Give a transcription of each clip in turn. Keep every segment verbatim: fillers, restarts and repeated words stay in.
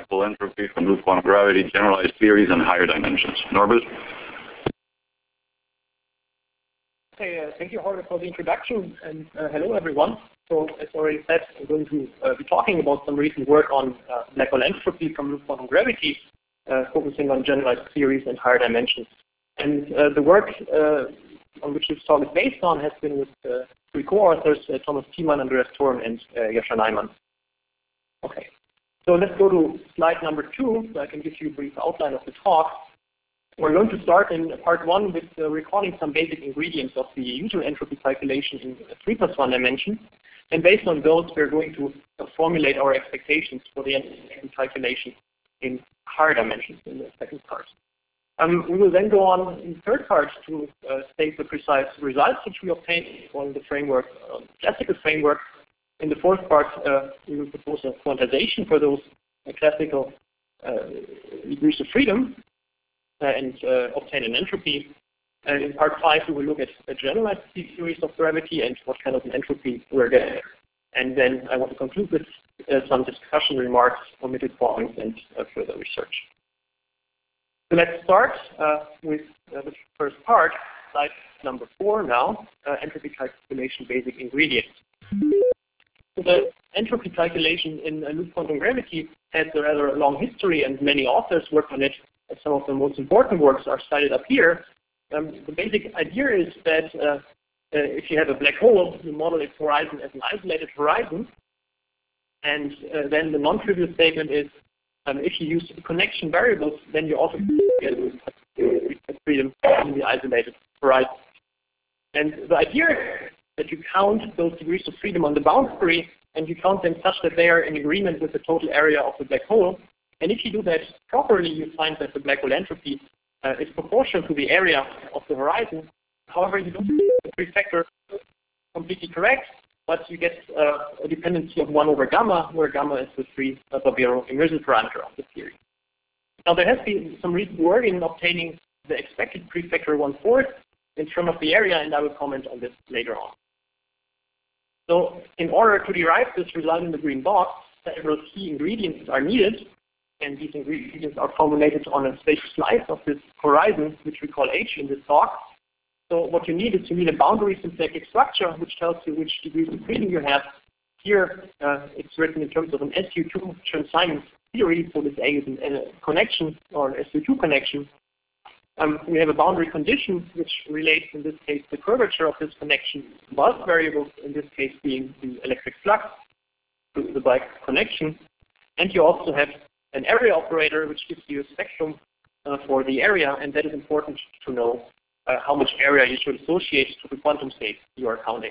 black hole entropy from loop quantum gravity, generalized theories, and higher dimensions. Norbert? Okay, uh, thank you, Holger, for the introduction, and uh, hello, everyone. So, as already said, I'm going to uh, be talking about some recent work on uh, black hole entropy from loop quantum gravity, uh, focusing on generalized theories and higher dimensions. And uh, the work uh, on which this talk is based on has been with uh, three co-authors, uh, Thomas Thiemann, Andreas Thorn, and uh, Jascha Neiman. Okay, so let's go to slide number two, so I can give you a brief outline of the talk. We're going to start in part one with uh, recalling some basic ingredients of the usual entropy calculation in three plus one dimension. And based on those, we're going to uh, formulate our expectations for the entropy calculation in higher dimensions in the second part. Um, we will then go on in the third part to uh, state the precise results which we obtained on the framework, uh, classical framework. In the fourth part, uh, we will propose a quantization for those uh, classical uh, degrees of freedom. Uh, and uh, obtain an entropy. And in part five, we will look at a generalized theories of gravity and what kind of an entropy we're getting. And then I want to conclude with uh, some discussion remarks, omitted points, and uh, further research. So let's start uh, with uh, the first part, slide number four now, uh, entropy calculation basic ingredients. So the entropy calculation in uh, loop quantum gravity has a rather long history, and many authors work on it. Some of the most important works are cited up here. Um, the basic idea is that uh, uh, if you have a black hole, you model its horizon as an isolated horizon. And uh, then the non-trivial statement is, um, if you use connection variables, then you also get freedom in the isolated horizon. And the idea is that you count those degrees of freedom on the boundary, and you count them such that they are in agreement with the total area of the black hole. And if you do that properly, you find that the black hole entropy uh, is proportional to the area of the horizon. However, you don't get the prefactor completely correct, but you get uh, a dependency of one over gamma, where gamma is the free uh, Barbero emergent parameter of the theory. Now, there has been some recent work in obtaining the expected prefactor one-fourth in terms of the area, and I will comment on this later on. So, in order to derive this result in the green box, several key ingredients are needed. And these ingredients are formulated on a spatial slice of this horizon, which we call H in this talk. So what you need is you need a boundary symplectic structure, which tells you which degrees of freedom you have. Here, uh, it's written in terms of an S U two Chern-Simons theory, so this A is an, a connection, or an S U two connection. Um, we have a boundary condition, which relates, in this case, the curvature of this connection, bulk variables, in this case being the electric flux to the bulk connection. And you also have an area operator, which gives you a spectrum uh, for the area, and that is important to know uh, how much area you should associate to the quantum state you are counting.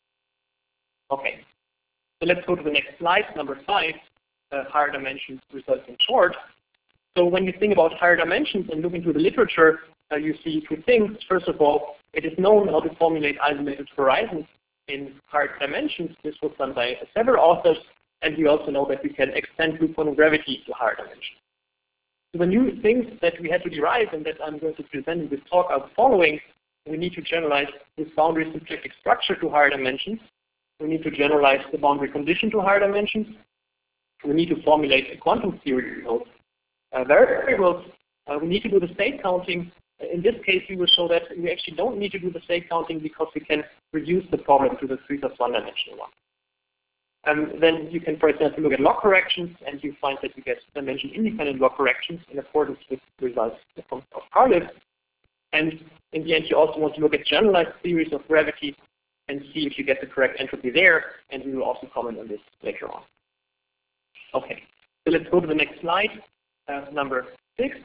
Okay, so let's go to the next slide, number five, uh, higher dimensions results in short. So when you think about higher dimensions and look into the literature, uh, you see two things. First of all, it is known how to formulate isolated horizons in higher dimensions. This was done by several authors. And we also know that we can extend loop quantum gravity to higher dimensions. So the new things that we had to derive and that I'm going to present in this talk are the following. We need to generalize this boundary symplectic structure to higher dimensions. We need to generalize the boundary condition to higher dimensions. We need to formulate a quantum theory of uh, variables. Uh, we need to do the state counting. In this case, we will show that we actually don't need to do the state counting because we can reduce the problem to the three plus one dimensional one. Um, then you can, for example, look at log corrections, and you find that you get dimension-independent log corrections in accordance with the results of Carlip. And in the end, you also want to look at generalized theories of gravity and see if you get the correct entropy there, and we will also comment on this later on. Okay, so let's go to the next slide, uh, number six.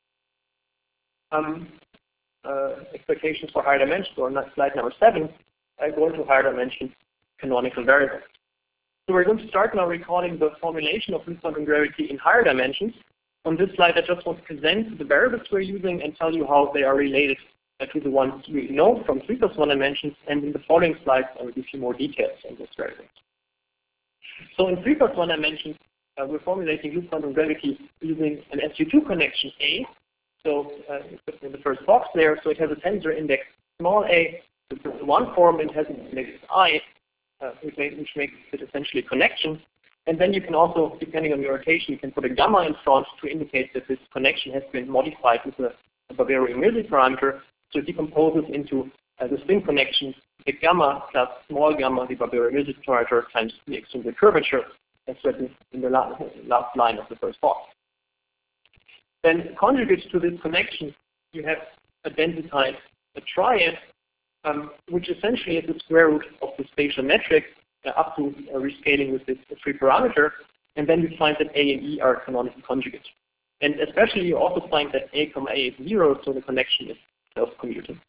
Um, uh, expectations for higher dimensions, or slide number seven. I go into higher dimensions canonical variables. So we're going to start now recalling the formulation of loop quantum gravity in higher dimensions. On this slide, I just want to present the variables we're using and tell you how they are related uh, to the ones we know from three plus one dimensions. And in the following slides, I will give you more details on those variables. So in three plus one dimensions, uh, we're formulating loop quantum gravity using an S U two connection A. So uh, in the first box there, so it has a tensor index small a. It's one form, it has an index I. Uh, which, makes, which makes it essentially a connection. And then you can also, depending on your rotation, you can put a gamma in front to indicate that this connection has been modified with a, a Barbero-Immirzi parameter. So it decomposes into uh, the spin connection, big gamma plus small gamma, the Barbero-Immirzi parameter, times the extrinsic curvature, as written in the last, last line of the first box. Then conjugate to this connection, you have identified a triad, um, which essentially is the square root of the spatial metric uh, up to uh, rescaling with this free parameter, and then you find that A and E are canonical conjugates. And especially you also find that A comma A is zero, so the connection is self-commuting.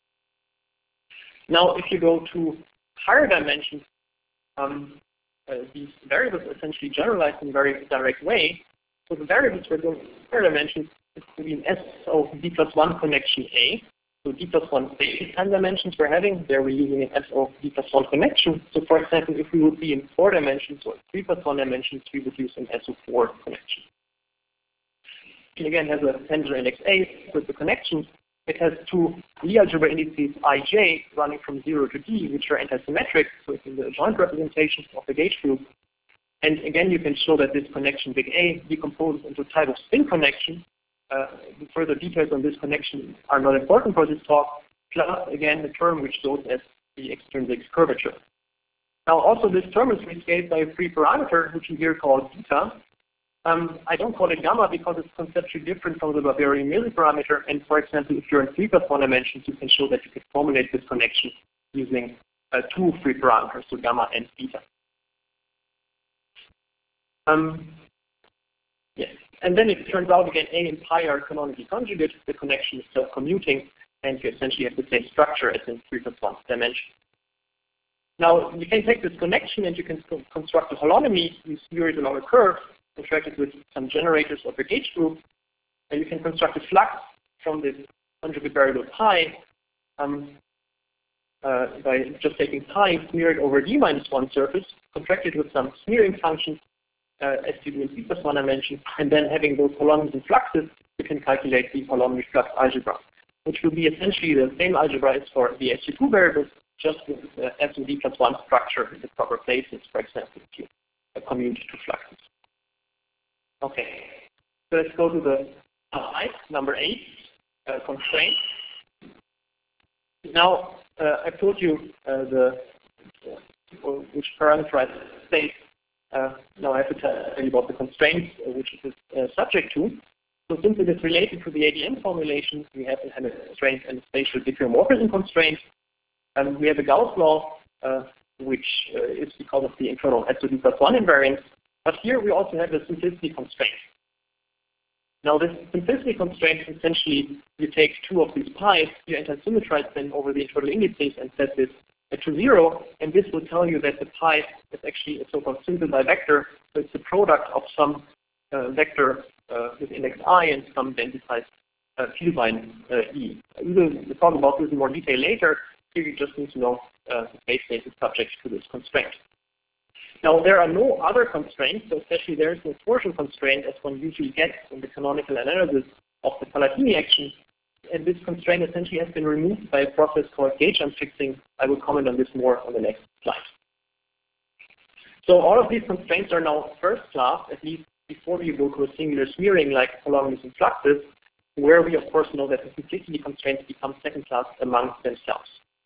Now, if you go to higher dimensions, um, uh, these variables essentially generalize in a very direct way. So the variables we're going to higher dimensions is to be an S O D plus one connection A. So D plus one space time dimensions we're having, there we're using an S O D plus one connection. So for example, if we would be in four dimensions or three plus one dimensions, we would use an S O four connection. It again has a tensor index A with the connections. It has two Lie algebra indices I J running from zero to D, which are antisymmetric, so it's in the joint representation of the gauge group. And again, you can show that this connection big A decomposes into a type of spin connection. Uh, the further details on this connection are not important for this talk, plus, again, the term which shows as the extrinsic curvature. Now, also, this term is rescaled by a free parameter, which you here call beta. Um, I don't call it gamma because it's conceptually different from the Barbero-Immirzi parameter. And for example, if you're in three plus one dimensions, you can show that you can formulate this connection using uh, two free parameters, so gamma and beta. Um, yes. And then it turns out, again, A and pi are canonically conjugate. The connection is self-commuting, and you essentially have the same structure as in three plus one dimension. Now, you can take this connection and you can construct a holonomy. You smear it along a curve, contract it with some generators of your gauge group, and you can construct a flux from this conjugate variable pi um, uh, by just taking pi, smear it over d minus one surface, contract it with some smearing functions, uh, as you do in three plus one dimension, and then having those holonomies and fluxes, you can calculate the holonomy flux algebra, which will be essentially the same algebra as for the S U two variables, just with the uh, S O D plus one structure in the proper places, for example, if you uh, commute to fluxes. Okay, so let's go to the slide number eight, uh, constraint. Now, uh, I've told you uh, the uh, which parameterized state. Uh, now I have to tell you about the constraints uh, which it is uh, subject to. So since it is related to the A D M formulation, we have a constraint and a spatial diffeomorphism constraint. And we have a Gauss law, uh, which uh, is because of the internal S O D plus one invariance. But here we also have a simplicity constraint. Now this simplicity constraint, essentially, you take two of these pi's, you antisymmetrize them over the internal indices and set this to zero, and this will tell you that the pi is actually a so-called simple bivector, so it's the product of some uh, vector uh, with index I and some identified uh, Vielbein uh, E. We will talk about this in more detail later. Here you just need to know uh, the base case is subject to this constraint. Now, there are no other constraints, so especially there is no torsion constraint as one usually gets in the canonical analysis of the Palatini action. And this constraint essentially has been removed by a process called gauge unfixing. I will comment on this more on the next slide. So all of these constraints are now first class, at least before you go to a singular smearing like holonomies and fluxes, where we of course know that the simplicity constraints become second class among themselves.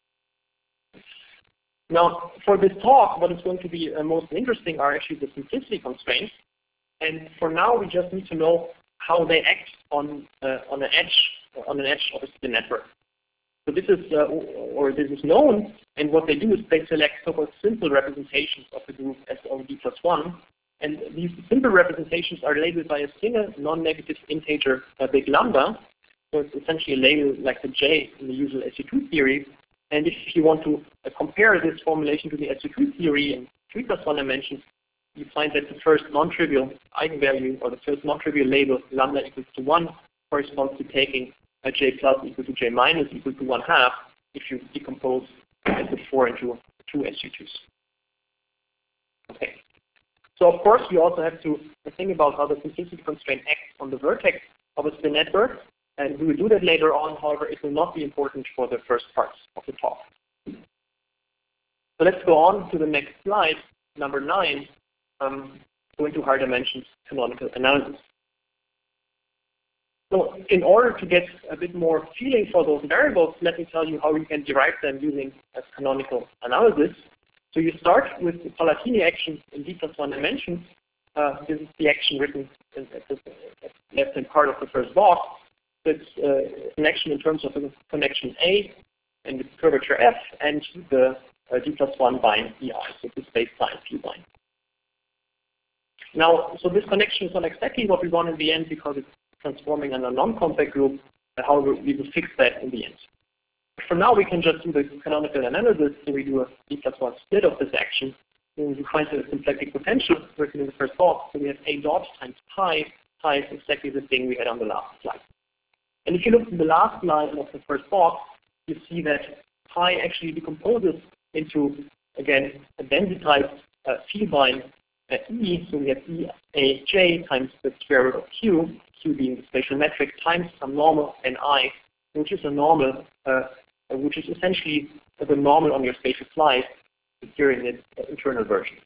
Now, for this talk, what is going to be uh, most interesting are actually the simplicity constraints. And for now, we just need to know how they act on uh, on an edge on an edge of the network. So this is uh, or this is known, and what they do is they select so-called simple representations of the group S O D plus one. And these simple representations are labeled by a single non-negative integer, uh, big lambda. So it's essentially a label like the J in the usual S U two theory. And if you want to uh, compare this formulation to the S U two theory in three plus one dimensions, you find that the first non-trivial eigenvalue, or the first non-trivial label, lambda equals to one, corresponds to taking a J plus equal to J minus equal to one half if you decompose S U four into two S U twos. Okay. So of course, you also have to think about how the simplicity constraint acts on the vertex of a spin network. And we will do that later on. However, it will not be important for the first parts of the talk. So let's go on to the next slide, number nine. Um, go into higher dimensions canonical analysis. So in order to get a bit more feeling for those variables, let me tell you how you can derive them using a canonical analysis. So you start with the Palatini action in d plus one dimensions. Uh, this is the action written in, at the left-hand part of the first box. So it's uh, an action in terms of the connection A and the curvature F and the uh, d plus one bind E I, so the space-time P bind. Now, so this connection is not exactly what we want in the end because it's transforming in a non-compact group. However, we will fix that in the end. For now, we can just do the canonical analysis. So we do a d plus one split of this action. And we find the symplectic potential written in the first box. So we have A dot times pi. Pi is exactly the thing we had on the last slide. And if you look at the last line of the first box, you see that pi actually decomposes into, again, a densitized uh, phi-bind uh, E. So we have E A J times the square root of Q, Q being the spatial metric, times some normal N I, which is a normal, uh, which is essentially the normal on your spatial slide here in its uh, internal version.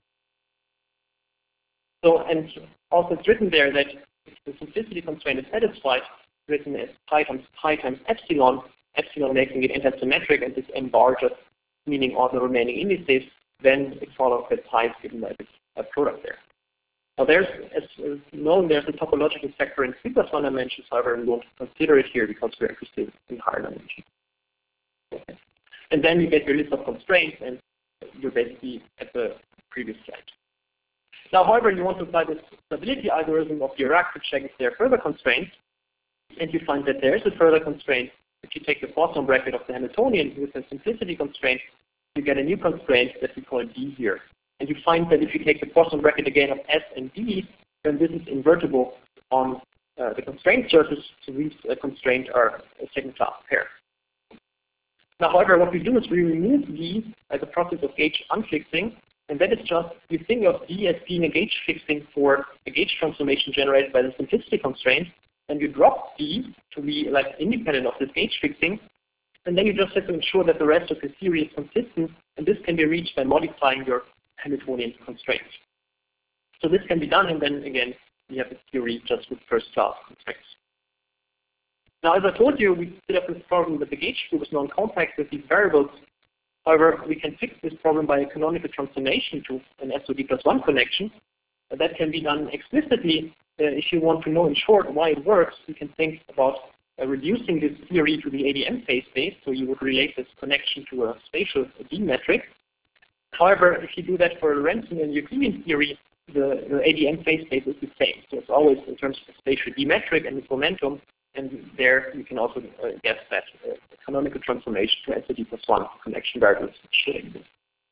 So, and also it's written there that if the simplicity constraint is satisfied, written as pi times pi times epsilon, epsilon making it antisymmetric, and this m bar just meaning all the remaining indices, then it follows that pi is given by this uh, product there. Now there's, as uh, known, there's a topological factor in three plus one dimensions, however, we won't consider it here because we're interested in higher dimensions. Okay. And then you get your list of constraints, and you're basically at the previous slide. Now, however, you want to apply this stability algorithm of Dirac to check if there are further constraints, and you find that there is a further constraint. If you take the Poisson bracket of the Hamiltonian with a simplicity constraint, you get a new constraint that we call D here. And you find that if you take the Poisson bracket again of S and D, then this is invertible on uh, the constraint surface, so these uh, constraints are a second class pair. Now, however, what we do is we remove D as a process of gauge unfixing, and that is just, you think of D as being a gauge fixing for a gauge transformation generated by the simplicity constraint, and you drop D to be like independent of this gauge fixing, and then you just have to ensure that the rest of the theory is consistent, and this can be reached by modifying your Hamiltonian constraints. So this can be done, and then again, we have a theory just with first class constraints. Now, as I told you, we still have this problem that the gauge group is non-compact with these variables. However, we can fix this problem by a canonical transformation to an S O D plus one connection. Uh, that can be done explicitly. Uh, if you want to know in short why it works, you can think about uh, reducing this theory to the A D M phase space. So you would relate this connection to a spatial D metric. However, if you do that for Lorentzian and Euclidean theory, the, the A D M phase space is the same. So it's always in terms of spatial D metric and its momentum. And there you can also uh, guess that uh, canonical transformation to S O D plus one connection variables should exist.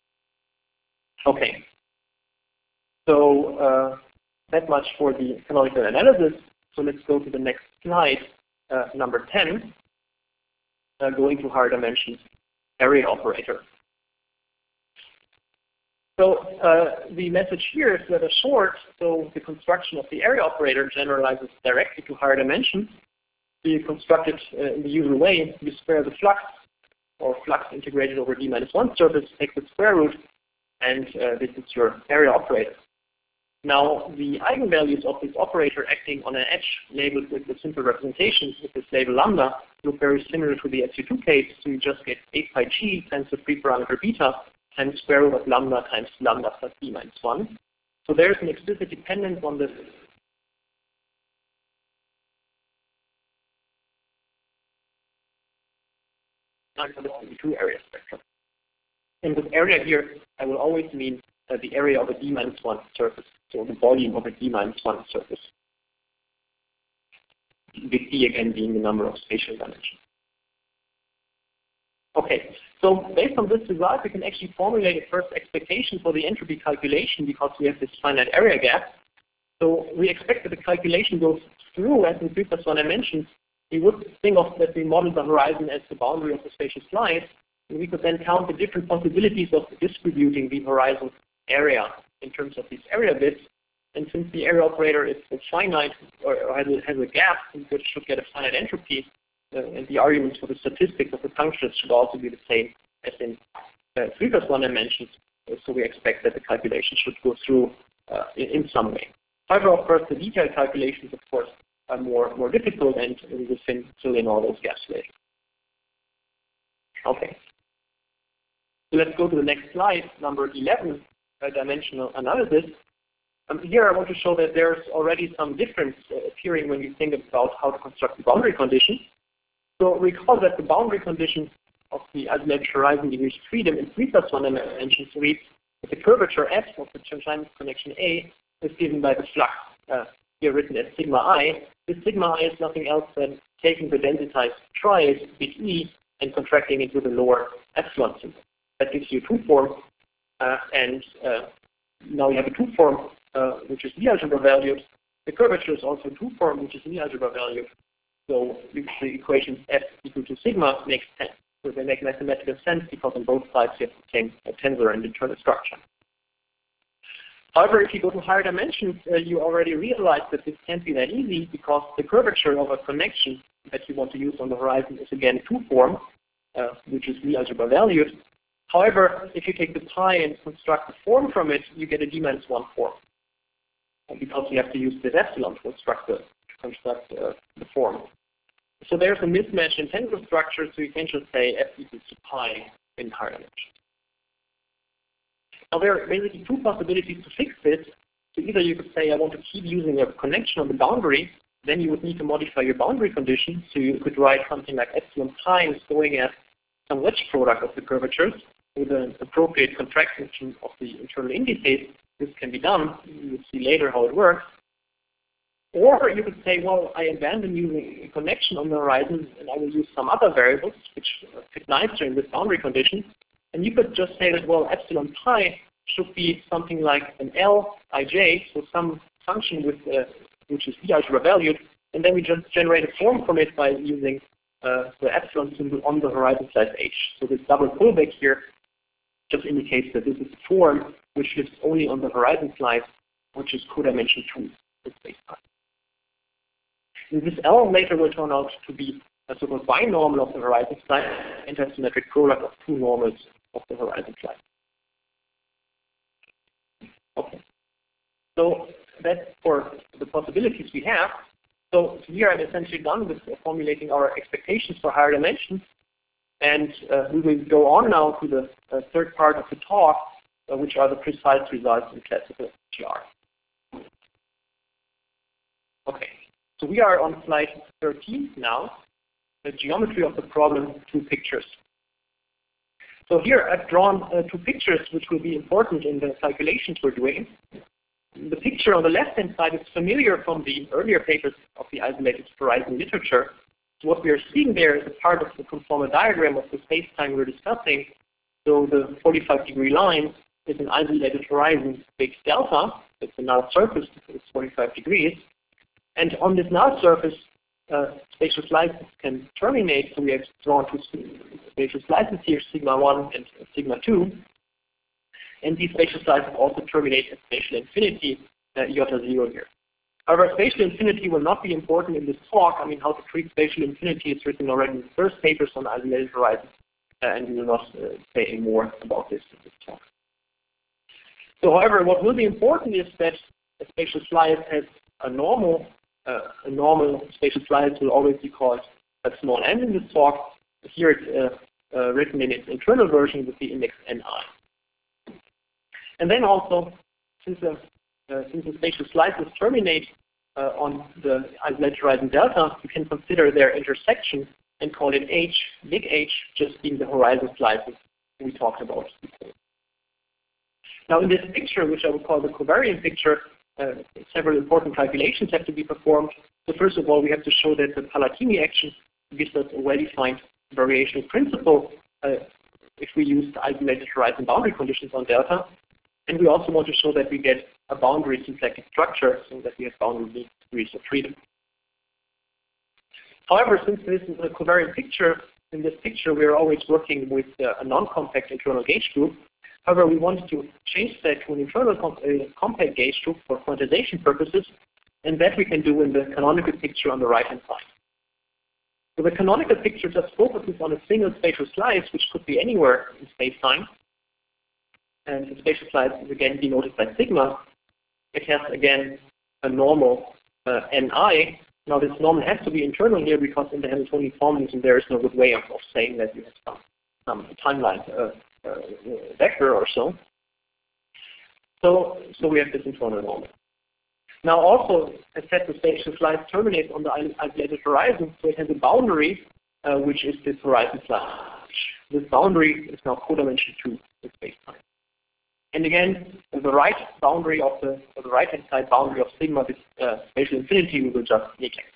Okay. So uh, that much for the canonical analysis. So let's go to the next slide, uh, number ten, uh, going to higher dimensions area operator. So uh, the message here is rather short. So the construction of the area operator generalizes directly to higher dimensions. You construct it uh, in the usual way. You square the flux, or flux integrated over D minus one surface, take the square root, and uh, this is your area operator. Now, the eigenvalues of this operator acting on an edge labeled with the simple representation with this label lambda look very similar to the S U two case. So you just get eight pi g times the free parameter beta times square root of lambda times lambda plus D minus one. So there's an explicit dependence on the two area spectrum. And with area here, I will always mean uh, the area of a D minus one surface, so the volume of a D minus one surface. Big D again being the number of spatial dimensions. Okay, so based on this result, we can actually formulate a first expectation for the entropy calculation because we have this finite area gap. So we expect that the calculation goes through as in three plus one dimensions. We would think of that we model the horizon as the boundary of the spatial slide, and we could then count the different possibilities of distributing the horizon area in terms of these area bits. And since the area operator is finite or has a, has a gap, we should get a finite entropy, uh, and the arguments for the statistics of the functions should also be the same as in uh, three plus one dimensions. Uh, so we expect that the calculation should go through uh, in, in some way. However, of course, the detailed calculations, of course, are more, more difficult, and we will fill in all those gaps later. Okay. So let's go to the next slide, number eleven, uh, dimensional analysis. Um, here I want to show that there's already some difference uh, appearing when you think about how to construct the boundary condition. So recall that the boundary condition of the isolated horizon degrees of freedom in three plus one dimensions reads that the curvature f of the tangential connection A is given by the flux, uh, here written as sigma I. This sigma I is nothing else than taking the densitized triads bit E and contracting it with a lower epsilon symbol. That gives you a two form, uh, and uh, now you have a two form uh, which is Lie algebra valued. The curvature is also a two form which is Lie algebra valued. So the equation f equal to sigma makes sense. So they make mathematical sense because on both sides you have the same uh, tensor and internal structure. However, if you go to higher dimensions, uh, you already realize that this can't be that easy because the curvature of a connection that you want to use on the horizon is again two form, uh, which is Lie algebra valued. However, if you take the pi and construct a form from it, you get a d minus one form, because you have to use this epsilon to construct the, to construct, uh, the form. So there's a mismatch in tensor structure, so you can just say f equals to pi in higher dimensions. Now there are basically two possibilities to fix this. So either you could say I want to keep using a connection on the boundary, then you would need to modify your boundary condition. So you could write something like epsilon times going at some wedge product of the curvatures with an appropriate contraction of the internal indices. This can be done. You will see later how it works. Or you could say, well, I abandon using a connection on the horizon and I will use some other variables which fit nicer in this boundary condition. And you could just say that, well, epsilon pi should be something like an L ij, so some function with uh, which is Lie algebra valued, and then we just generate a form from it by using uh, the epsilon symbol on the horizon slice h. So this double pullback here just indicates that this is a form which lives only on the horizon slice, which is codimension two in space-time. And this L later will turn out to be a so-called binormal of the horizon slice, antisymmetric product of two normals of the horizon slice. Okay. So that's for the possibilities we have. So here I'm essentially done with formulating our expectations for higher dimensions. And uh, we will go on now to the uh, third part of the talk, uh, which are the precise results in classical G R. Okay, so we are on slide thirteen now, the geometry of the problem, two pictures. So here I've drawn uh, two pictures which will be important in the calculations we're doing. The picture on the left-hand side is familiar from the earlier papers of the isolated horizon literature. So what we are seeing there is a part of the conformal diagram of the space-time we're discussing. So the forty-five degree line is an isolated horizon big delta. It's a null surface because it's forty-five degrees. And on this null surface, uh, spatial slices can terminate. So we have drawn two spatial slices here, sigma one and sigma two. And these spatial slices also terminate at spatial infinity, uh, iota zero here. However, spatial infinity will not be important in this talk. I mean, how to treat spatial infinity is written already in the first papers on isolated horizons, uh, and we will not uh, say any more about this in this talk. So, however, what will be important is that a spatial slice has a normal, uh, a normal spatial slice will always be called a small n in this talk. Here it's uh, uh, written in its internal version with the index Ni. And then also, since the, uh, since the spatial slices terminate uh, on the isolated horizon delta, you can consider their intersection and call it H, big H, just being the horizon slices we talked about before. Now in this picture, which I would call the covariant picture, uh, several important calculations have to be performed. So first of all, we have to show that the Palatini action gives us a well-defined variational principle uh, if we use the isolated horizon boundary conditions on delta. And we also want to show that we get a boundary symplectic structure, so that we have boundary degrees of freedom. However, since this is a covariant picture, in this picture we are always working with uh, a non-compact internal gauge group. However, we wanted to change that to an internal comp uh, compact gauge group for quantization purposes, and that we can do in the canonical picture on the right-hand side. So the canonical picture just focuses on a single spatial slice, which could be anywhere in space-time. And the spatial slice is again denoted by sigma. it has again a normal uh, Ni. Now this normal has to be internal here because in the Hamiltonian formalism there is no good way of, of saying that you have some, some timeline uh, uh, vector or so. So, so we have this internal normal. Now also, as said, the spatial slice terminates on the isolated horizon, so it has a boundary, uh, which is this horizon slice. This boundary is now codimension two in space-time. And again, the right boundary of the, or the right-hand side boundary of sigma, this uh, spatial infinity, we will just neglect.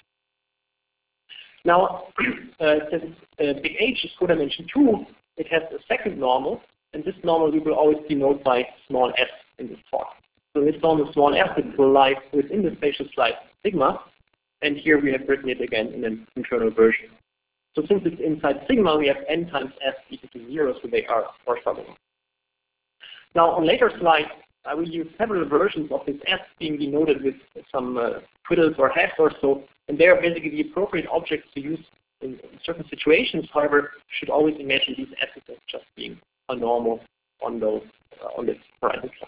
Now, uh, since uh, big H is codimension two, it has a second normal, and this normal we will always denote by small s in this talk. So this normal small s it will lie within the spatial slice sigma, and here we have written it again in an internal version. So since it's inside sigma, we have n times s equal to zero, so they are orthogonal. Now on later slides, I will use several versions of this s being denoted with some uh, twiddles or hashs or so, and they are basically the appropriate objects to use in, in certain situations. However, you should always imagine these s's as just being a normal on those uh, on this horizon slice.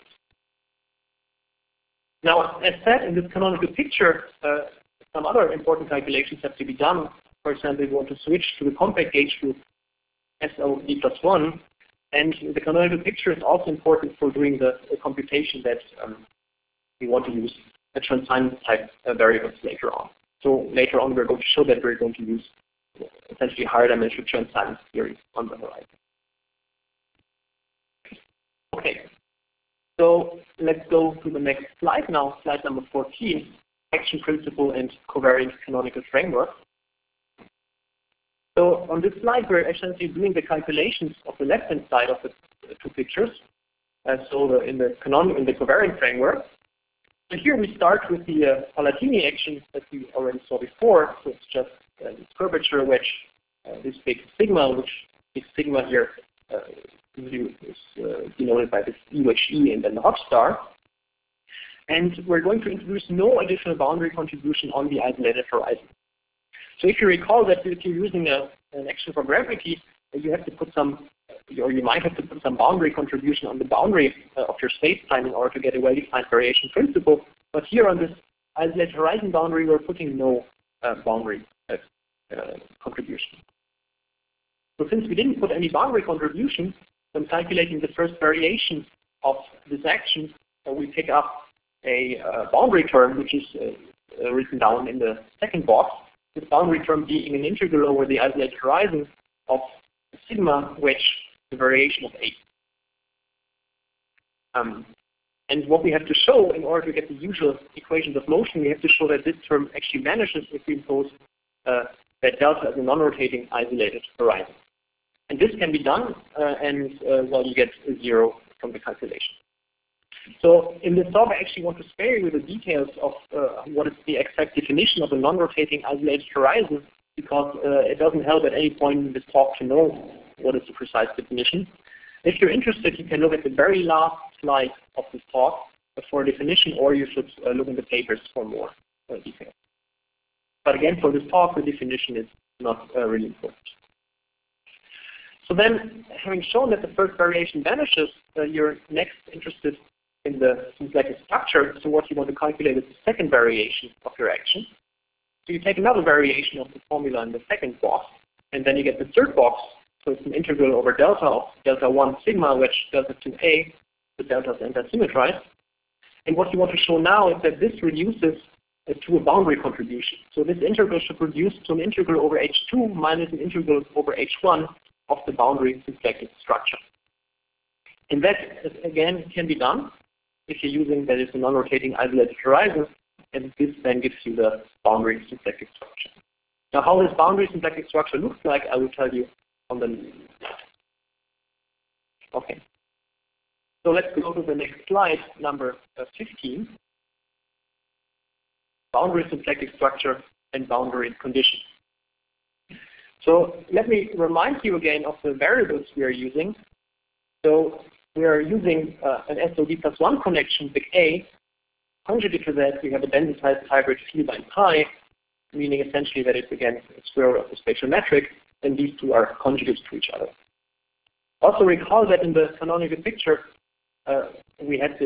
Now, as said in this canonical picture, uh, some other important calculations have to be done. For example, we want to switch to the compact gauge group S O D plus one, and the canonical picture is also important for doing the, the computation that um, we want to use the transition type uh, variables later on. So later on, we're going to show that we're going to use essentially higher dimensional transition theory on the horizon. Okay. So let's go to the next slide now, slide number fourteen, action principle and covariant canonical framework. So on this slide, we're essentially doing the calculations of the left-hand side of the two pictures. Uh, so the, in the canonical, in the covariant framework. And here we start with the uh, Palatini action that we already saw before. So it's just uh, this curvature which uh, this big sigma, which big sigma here uh, is uh, denoted by this E H E and then the hot star. And we're going to introduce no additional boundary contribution on the isolated horizon. So if you recall that if you're using a, an action for gravity, you have to put some, or you might have to put some boundary contribution on the boundary uh, of your space-time in order to get a well-defined variation principle. But here on this isolated horizon boundary, we're putting no uh, boundary uh, uh, contribution. So since we didn't put any boundary contribution, when calculating the first variation of this action, uh, we pick up a uh, boundary term, which is uh, uh, written down in the second box. This boundary term being an integral over the isolated horizon of sigma, which the variation of A. Um, and what we have to show in order to get the usual equations of motion, we have to show that this term actually vanishes if we impose uh, that delta as a non-rotating isolated horizon. And this can be done, uh, and uh, well, you get a zero from the calculation. So in this talk, I actually want to spare you the details of uh, what is the exact definition of a non-rotating isolated horizon, because uh, it doesn't help at any point in this talk to know what is the precise definition. If you're interested, you can look at the very last slide of this talk for a definition, or you should uh, look in the papers for more uh, details. But again, for this talk, the definition is not uh, really important. So then, having shown that the first variation vanishes, uh, you're next interested in the symplectic structure. So what you want to calculate is the second variation of your action. So you take another variation of the formula in the second box, and then you get the third box. So it's an integral over delta of delta one sigma, which delta two A, the deltas anti-symmetrized. And what you want to show now is that this reduces uh, to a boundary contribution. So this integral should reduce to an integral over H two minus an integral over H one of the boundary symplectic structure. And that, again, can be done if you're using that is a non-rotating isolated horizon, and this then gives you the boundary symplectic structure. Now, how this boundary symplectic structure looks like, I will tell you on the slide. Okay. So let's go to the next slide, number uh, fifteen. Boundary symplectic structure and boundary conditions. So let me remind you again of the variables we are using. So we are using uh, an S O D plus one connection, big A. Conjugate to that, we have a densitized hybrid phi by pi, meaning essentially that it's again a square root of the spatial metric, and these two are conjugates to each other. Also recall that in the canonical picture, uh, we had this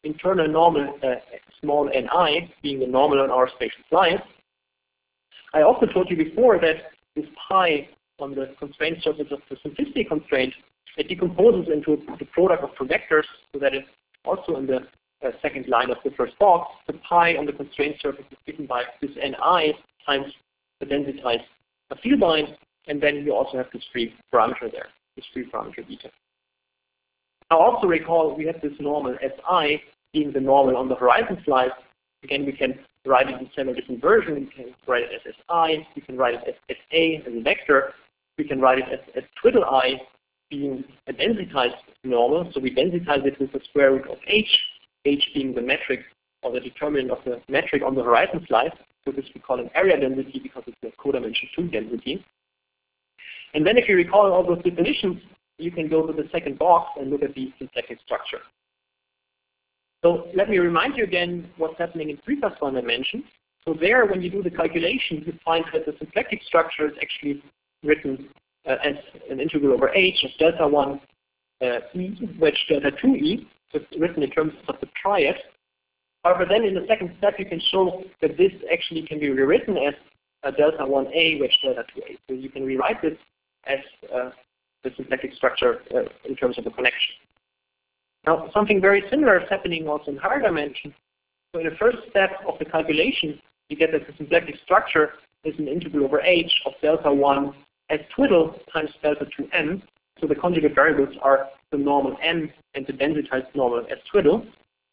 internal normal uh, small ni being the normal on our spatial slice. I also told you before that this pi on the constraint surface of the simplicity constraint, it decomposes into the product of two vectors, so that it's also in the uh, second line of the first box. The pi on the constraint surface is given by this ni times the densitized field line, and then you also have this free parameter there, this free parameter beta. Now also recall we have this normal Si being the normal on the horizon slice. Again, we can write it in several different versions. We can write it as Si, we can write it as Sa as a vector, we can write it as, as twiddle I being a densitized normal. So we densitize it with the square root of h, h being the metric or the determinant of the metric on the horizon slice. So this we call an area density because it's a codimension two density. And then if you recall all those definitions, you can go to the second box and look at the symplectic structure. So let me remind you again what's happening in three plus one dimension. So there, when you do the calculation, you find that the symplectic structure is actually written uh, as an integral over h of delta one uh, e wedge delta two e. So it's written in terms of the triad. However, then in the second step, you can show that this actually can be rewritten as uh, delta one a wedge delta two a. So you can rewrite this as uh, the symplectic structure uh, in terms of the connection. Now, something very similar is happening also in higher dimension. So in the first step of the calculation, you get that the symplectic structure is an integral over h of delta one as twiddle times delta two m. So the conjugate variables are the normal m and the densitized normal as twiddle.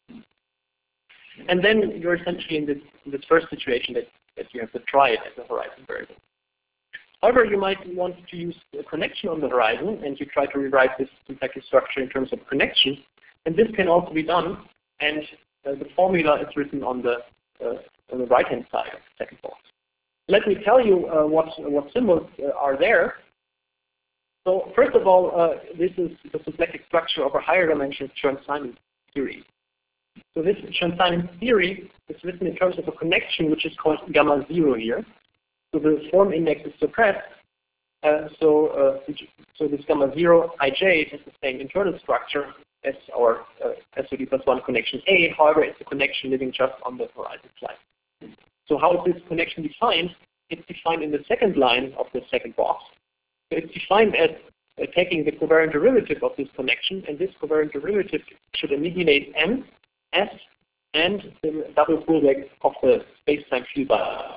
And then you're essentially in this, in this first situation that, that you have the triad as a horizon variable. However, you might want to use a connection on the horizon, and you try to rewrite this symplectic structure in terms of connection. And this can also be done, and uh, the formula is written on the uh, on the right-hand side of the second box. Let me tell you uh, what what symbols uh, are there. So first of all, uh, this is the symplectic structure of a higher dimension Chern-Simons theory. So this Chern-Simons theory is written in terms of a connection which is called gamma zero here. So the form index is suppressed. Uh, so uh, so this gamma zero ij has the same internal structure as our uh, S O D plus one connection A. However, it's a connection living just on the horizon slice. So how is this connection defined? It's defined in the second line of the second box. So it's defined as uh, taking the covariant derivative of this connection, and this covariant derivative should annihilate M, S, and the double Kullback of the space-time field by.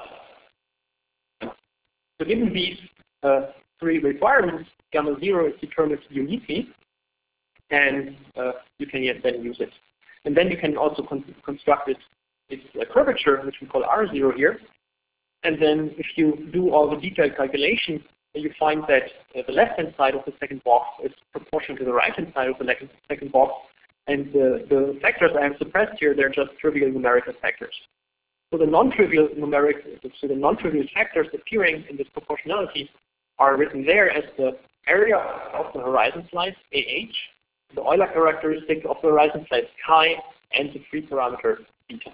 So given these uh, three requirements, gamma zero is determined uniquely, and uh, you can yet then use it. And then you can also con construct it, its uh, curvature, which we call R zero here. And then if you do all the detailed calculations, you find that uh, the left-hand side of the second box is proportional to the right-hand side of the second box. And the, the factors I have suppressed here, they're just trivial numerical factors. So the non-trivial numeric, so the non-trivial factors appearing in this proportionality are written there as the area of the horizon slice, A H, the Euler characteristic of the horizon slice, chi, and the free parameter, beta.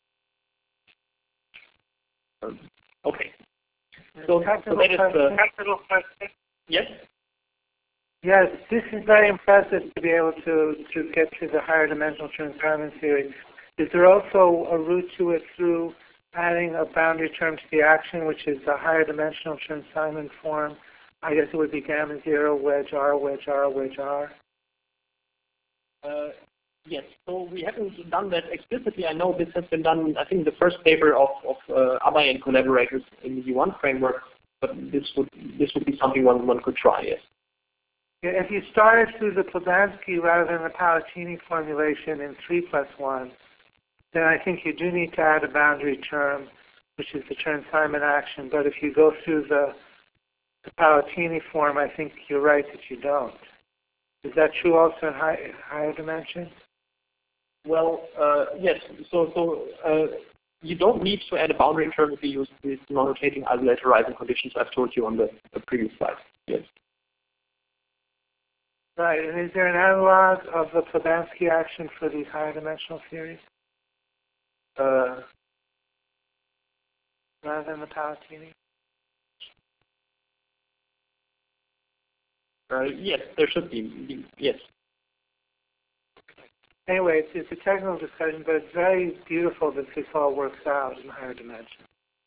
Um, okay. So, so that is the capital question. Yes? Yes, this is very impressive to be able to, to get to the higher dimensional Chern-Simons theory. Is there also a route to it through adding a boundary term to the action, which is the higher dimensional Chern-Simons form? I guess it would be gamma zero, wedge R, wedge R, wedge R. Uh, yes, so we haven't done that explicitly. I know this has been done, I think, the first paper of, of uh, Abay and collaborators in the U one framework, but this would this would be something one, one could try, yes. Yeah, if you started through the Plebanski rather than the Palatini formulation in three plus one, then I think you do need to add a boundary term, which is the Chern-Simons action. But if you go through the, the Palatini form, I think you're right that you don't. Is that true also in high, higher dimension? Well, uh, yes. So, so uh, you don't need to add a boundary term if you use these non-rotating isolated horizon conditions I've told you on the, the previous slide. Yes. Right. And is there an analog of the Plebanski action for these higher dimensional theories? Uh, rather than the Palatini? Uh, yes, there should be. Yes. anyway, it's, it's a technical discussion, but it's very beautiful that this all works out in higher dimensions.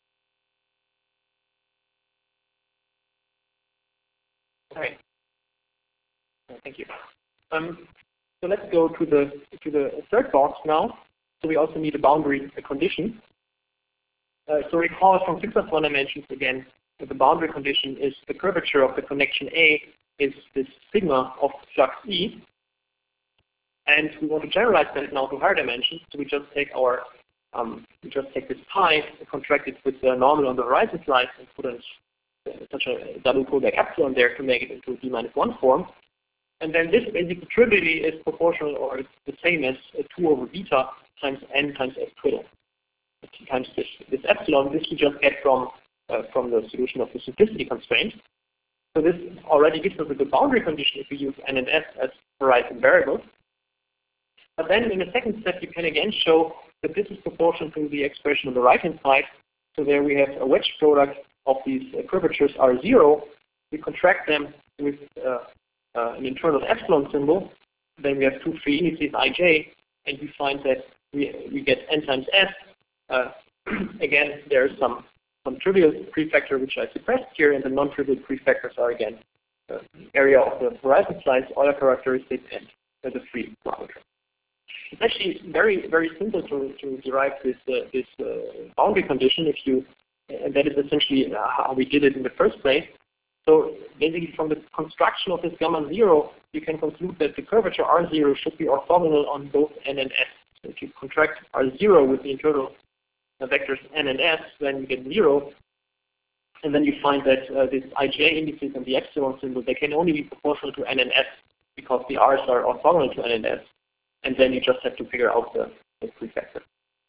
Okay. Thank you. Um, so let's go to the to the third box now. So we also need a boundary a condition. Uh, so recall from three plus one dimensions again that the boundary condition is the curvature of the connection A is this sigma of flux E. And we want to generalize that now to higher dimensions. So we just take our um, we just take this pi, contract it with the normal on the horizon slice, and put in such a double Kullback epsilon there to make it into a d minus one form. And then this basically trivially is proportional, or it's the same as two over beta times n times s twiddle times this, this epsilon. This we just get from uh, from the solution of the simplicity constraint. So this already gives us a good boundary condition if we use n and s as horizon variables. But then in the second step, you can again show that this is proportional to the expression on the right-hand side. So there we have a wedge product of these uh, curvatures R zero. We contract them with uh, uh, an internal epsilon symbol. Then we have two free indices ij, and we find that we, we get n times s. Uh, again, there is some, some trivial prefactor which I suppressed here, and the non-trivial prefactors are again the area of the horizon slice, Euler characteristics, and uh, the free parameter. It's actually very, very simple to, to derive this uh, this uh, boundary condition. If you, and that is essentially uh, how we did it in the first place. So basically, from the construction of this gamma zero, you can conclude that the curvature R zero should be orthogonal on both n and s. So if you contract R zero with the internal uh, vectors n and s, then you get zero. And then you find that uh, this ij indices and the epsilon symbol, they can only be proportional to n and s because the r's are orthogonal to n and s. And then you just have to figure out the, the prefactor.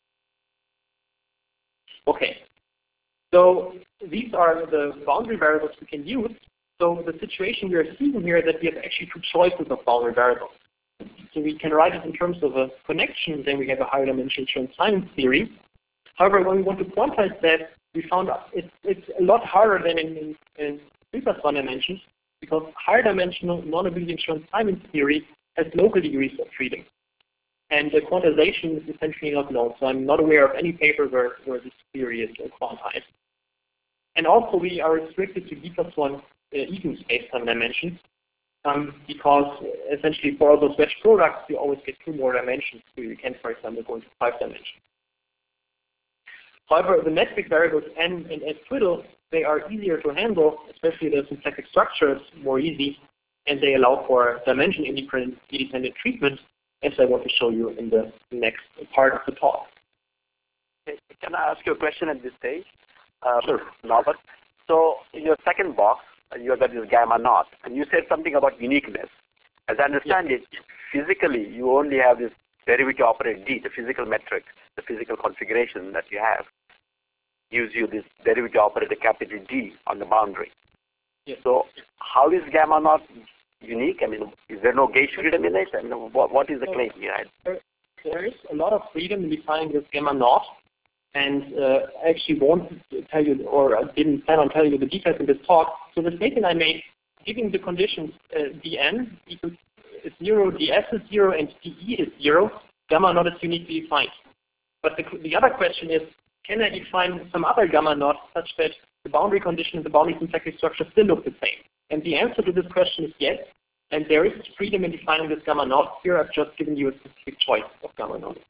Okay. So these are the boundary variables we can use. So the situation we are seeing here is that we have actually two choices of boundary variables. So we can write it in terms of a connection, then we have a higher dimensional Chern-Simons theory. However, when we want to quantize that, we found it's, it's a lot harder than in, in, in three plus one dimensions, because higher dimensional non-abelian Chern-Simons theory has local degrees of freedom. And the quantization is essentially not known. So I'm not aware of any paper where, where this theory is quantized. And also we are restricted to d plus one uh, even space-time dimensions, um, because essentially for all those wedge products, you always get two more dimensions. So you can, for example, go into five dimensions. However, the metric variables n and s twiddle, they are easier to handle, especially the symplectic structures, more easy, and they allow for dimension-independent independent treatment, as I want to show you in the next part of the talk. Okay. Can I ask you a question at this stage? Um, sure. Norbert. So in your second box, you that is gamma naught, and you said something about uniqueness. As I understand yes. it, physically you only have this derivative operator d, the physical metric, the physical configuration that you have, gives you this derivative operator capital D on the boundary. Yes. So how is gamma naught unique? I mean, is there no gauge freedom in it? I mean, what, what is the claim behind? There, there is a lot of freedom in defining this gamma naught, and uh, I actually won't tell you, or I didn't plan on telling you the details in this talk. So the statement I made, giving the conditions uh, dn equals zero, ds is zero, and de is zero, gamma naught is uniquely defined. But the, the other question is, can I define some other gamma naught such that the boundary condition and the boundary symplectic structure still look the same? And the answer to this question is yes. And there is freedom in defining this gamma naught. Here I've just given you a specific choice of gamma naught.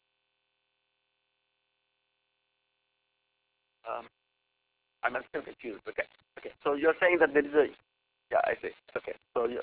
Um, I'm still confused. Okay. Okay. So you're saying that there is a, yeah, I see. Okay. So you're,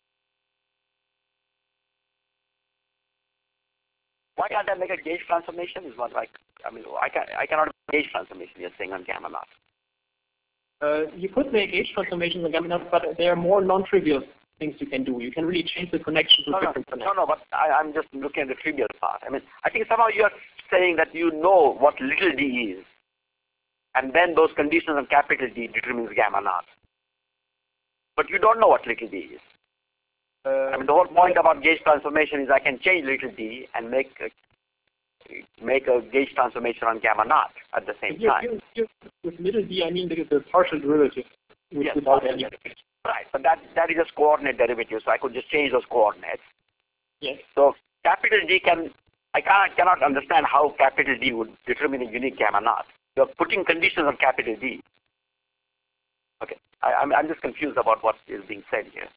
why can't I make a gauge transformation? Is what like, I mean, I can I cannot make a gauge transformation. You're saying on gamma naught. Uh, you could make gauge transformations on gamma naught, but there are more non-trivial things you can do. You can really change the connection to no, different no, connections. No, no, but I, I'm just looking at the trivial part. I mean, I think somehow you're saying that you know what little d is, and then those conditions on capital D determines gamma naught. But you don't know what little d is. Uh, I mean, the whole point about gauge transformation is I can change little d and make a, make a gauge transformation on gamma naught at the same here, time. here, here, with little d, I mean the, the partial derivative with, Yes, without partial any. derivative. Right, but that that is just coordinate derivative, so I could just change those coordinates. Yes. So capital D can, I cannot, cannot understand how capital D would determine a unique gamma naught. You're putting conditions on capital D. Okay, I, I'm, I'm just confused about what is being said here.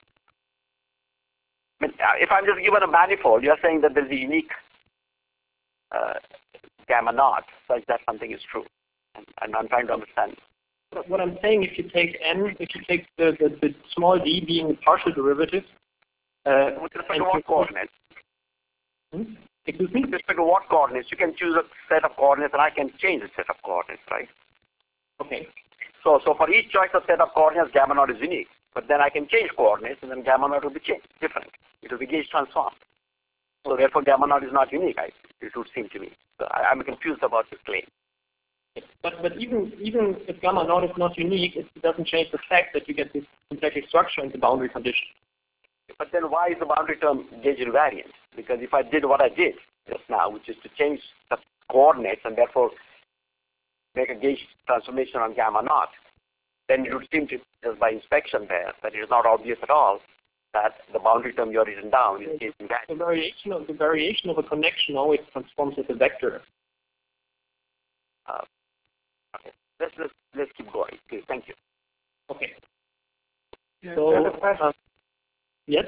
I mean, if I'm just given a manifold, you're saying that there's a unique uh, gamma naught such that something is true. And, and I'm trying to understand. What I'm saying, if you take n, if you take the, the, the small d being a partial derivative, uh, with respect to what coordinates? Hmm? Excuse me? With respect to what coordinates? You can choose a set of coordinates and I can change the set of coordinates, right? Okay. So, so for each choice of set of coordinates, gamma naught is unique. But then I can change coordinates and then gamma naught will be changed, different. It will be gauge transformed. So therefore gamma naught is not unique, I, it would seem to me. So I, I'm confused about this claim. But, but even, even if gamma naught is not unique, it doesn't change the fact that you get this symplectic structure in the boundary condition. But then why is the boundary term gauge invariant? Because if I did what I did just now, which is to change the coordinates and therefore make a gauge transformation on gamma naught, then it would seem to, just by inspection there, that it is not obvious at all that the boundary term you are written down is gauge invariant. The variation of the variation of a connection always transforms as a vector. Uh, okay, let's, let's let's keep going. Please, thank you. Okay. Yeah, So, uh, yes.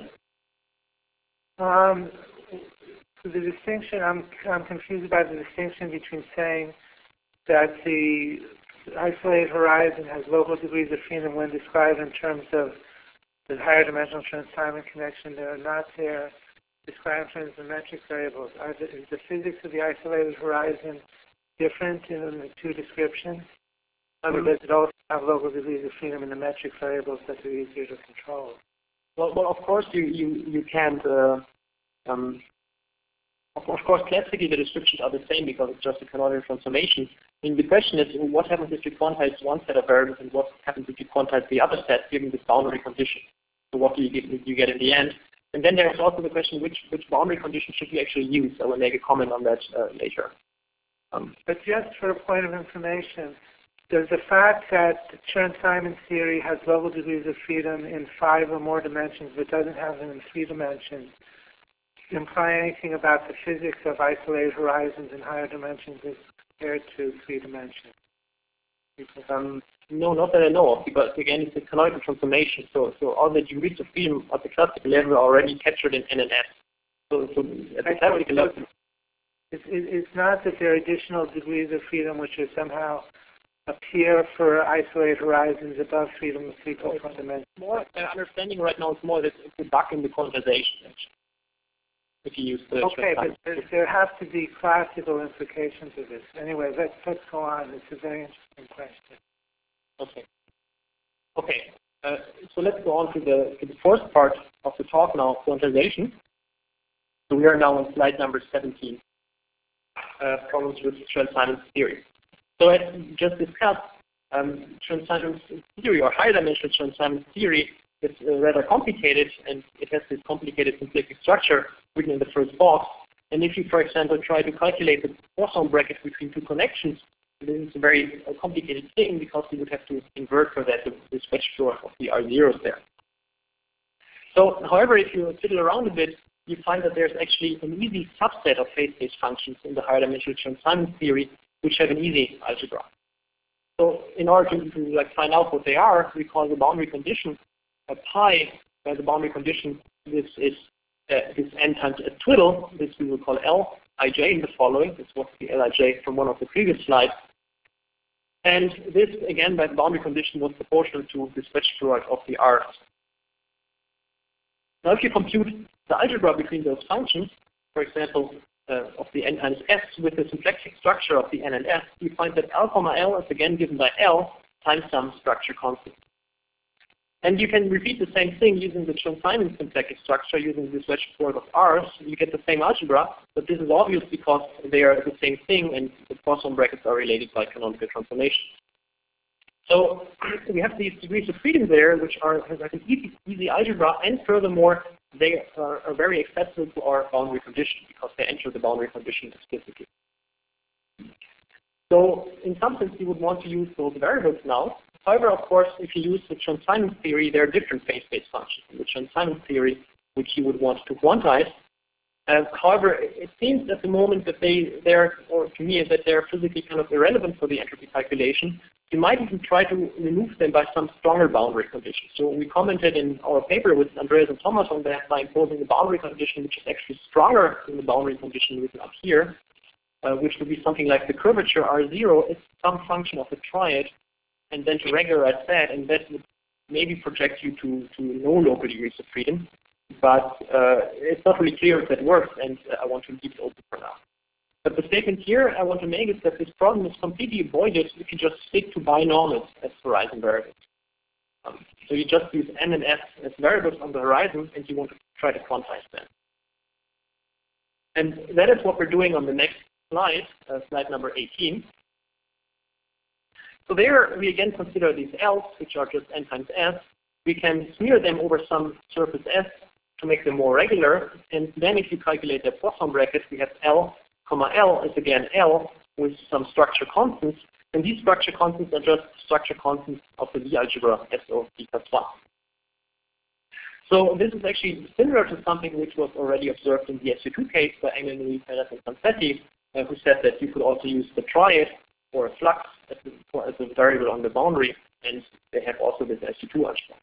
Um, the distinction, I'm, I'm confused about the distinction between saying that the isolated horizon has local degrees of freedom when described in terms of the higher dimensional Chern-Simons connection. They are not there described in terms of metric variables. Are the, is the physics of the isolated horizon different in the two descriptions? Um, or does it also have local degrees of freedom in the metric variables that are easier to control? Well, well, of course you you you can't. Uh, um, of, of course, classically the descriptions are the same because it's just a canonical transformation. I mean, the question is, what happens if you quantize one set of variables, and what happens if you quantize the other set, given this boundary condition? So, what do you get? You get in the end? And then there's also the question, which which boundary condition should you actually use? I will make a comment on that uh, later. Um, but just for a point of information, does the fact that the Chern-Simons theory has local degrees of freedom in five or more dimensions but doesn't have them in three dimensions imply anything about the physics of isolated horizons in higher dimensions as compared to three dimensions? Um, no, not that I know of, because again, it's a canonical transformation. So, so all the degrees of freedom at the classical level are already captured in N and S. So, so at the classical level, it's, it's not that there are additional degrees of freedom which are somehow appear for isolated horizons above freedom three point one dimensions. More uh, understanding right now is more that it's a bug in the quantization. Actually, if you use the okay, but there, there have to be classical implications of this. Anyway, let's let's go on. It's a very interesting question. Okay. Okay. Uh, so let's go on to the to the first part of the talk now, quantization. So we are now on slide number seventeen. Uh, problems with Chern-Simons theory. So as just discussed, um, Chern-Simons theory, or higher dimensional Chern-Simons theory, is uh, rather complicated, and it has this complicated symplectic structure written in the first box. And if you, for example, try to calculate the Poisson bracket between two connections, this is a very uh, complicated thing because you would have to invert for that the, the switch floor of the R zeros there. So, however, if you fiddle around a bit, you find that there's actually an easy subset of phase-space functions in the higher dimensional Chern-Simons theory, which have an easy algebra. So in order to, to like find out what they are, we call the boundary condition a pi, where the boundary condition this is uh, this n times a twiddle. This we will call L I J in the following. This was the L I J from one of the previous slides. And this again by the boundary condition was proportional to the switch product of the R's. Now if you compute the algebra between those functions, for example, Uh, of the n times s with the symplectic structure of the n and s, you find that L comma L is again given by L times some structure constant. And you can repeat the same thing using the Chern-Simons symplectic structure using this wedge product of R's. You get the same algebra, but this is obvious because they are the same thing and the Poisson brackets are related by canonical transformation. So we have these degrees of freedom there, which are like an easy, easy algebra, and furthermore, they are, are very accessible to our boundary condition because they enter the boundary condition explicitly. So in some sense, you would want to use those variables now. However, of course, if you use the Chern-Simons theory, there are different phase-space functions in the Chern-Simons theory, which you would want to quantize. Uh, however, it seems at the moment that they, they're, or to me, that they're physically kind of irrelevant for the entropy calculation. You might even try to remove them by some stronger boundary conditions. So we commented in our paper with Andreas and Thomas on that by imposing a boundary condition which is actually stronger than the boundary condition written up here, uh, which would be something like the curvature R zero is some function of the triad, and then to regularize that, and that would maybe project you to, to no local degrees of freedom. But uh, it's not really clear if that works, and uh, I want to leave it open for now. But the statement here I want to make is that this problem is completely avoided if you just stick to binormals as horizon variables. Um, so you just use n and s as variables on the horizon, and you want to try to quantize them. And that is what we're doing on the next slide, uh, slide number eighteen. So there we again consider these L's, which are just n times s. We can smear them over some surface S to make them more regular. And then if you calculate the Poisson bracket, we have L, comma L is again L with some structure constants. And these structure constants are just structure constants of the Lie algebra S O D plus one. So this is actually similar to something which was already observed in the S U two case by Engel, Nui, Perez, and Sansetti, uh, who said that you could also use the triad or a flux as a, as a variable on the boundary, and they have also this S U two algebra.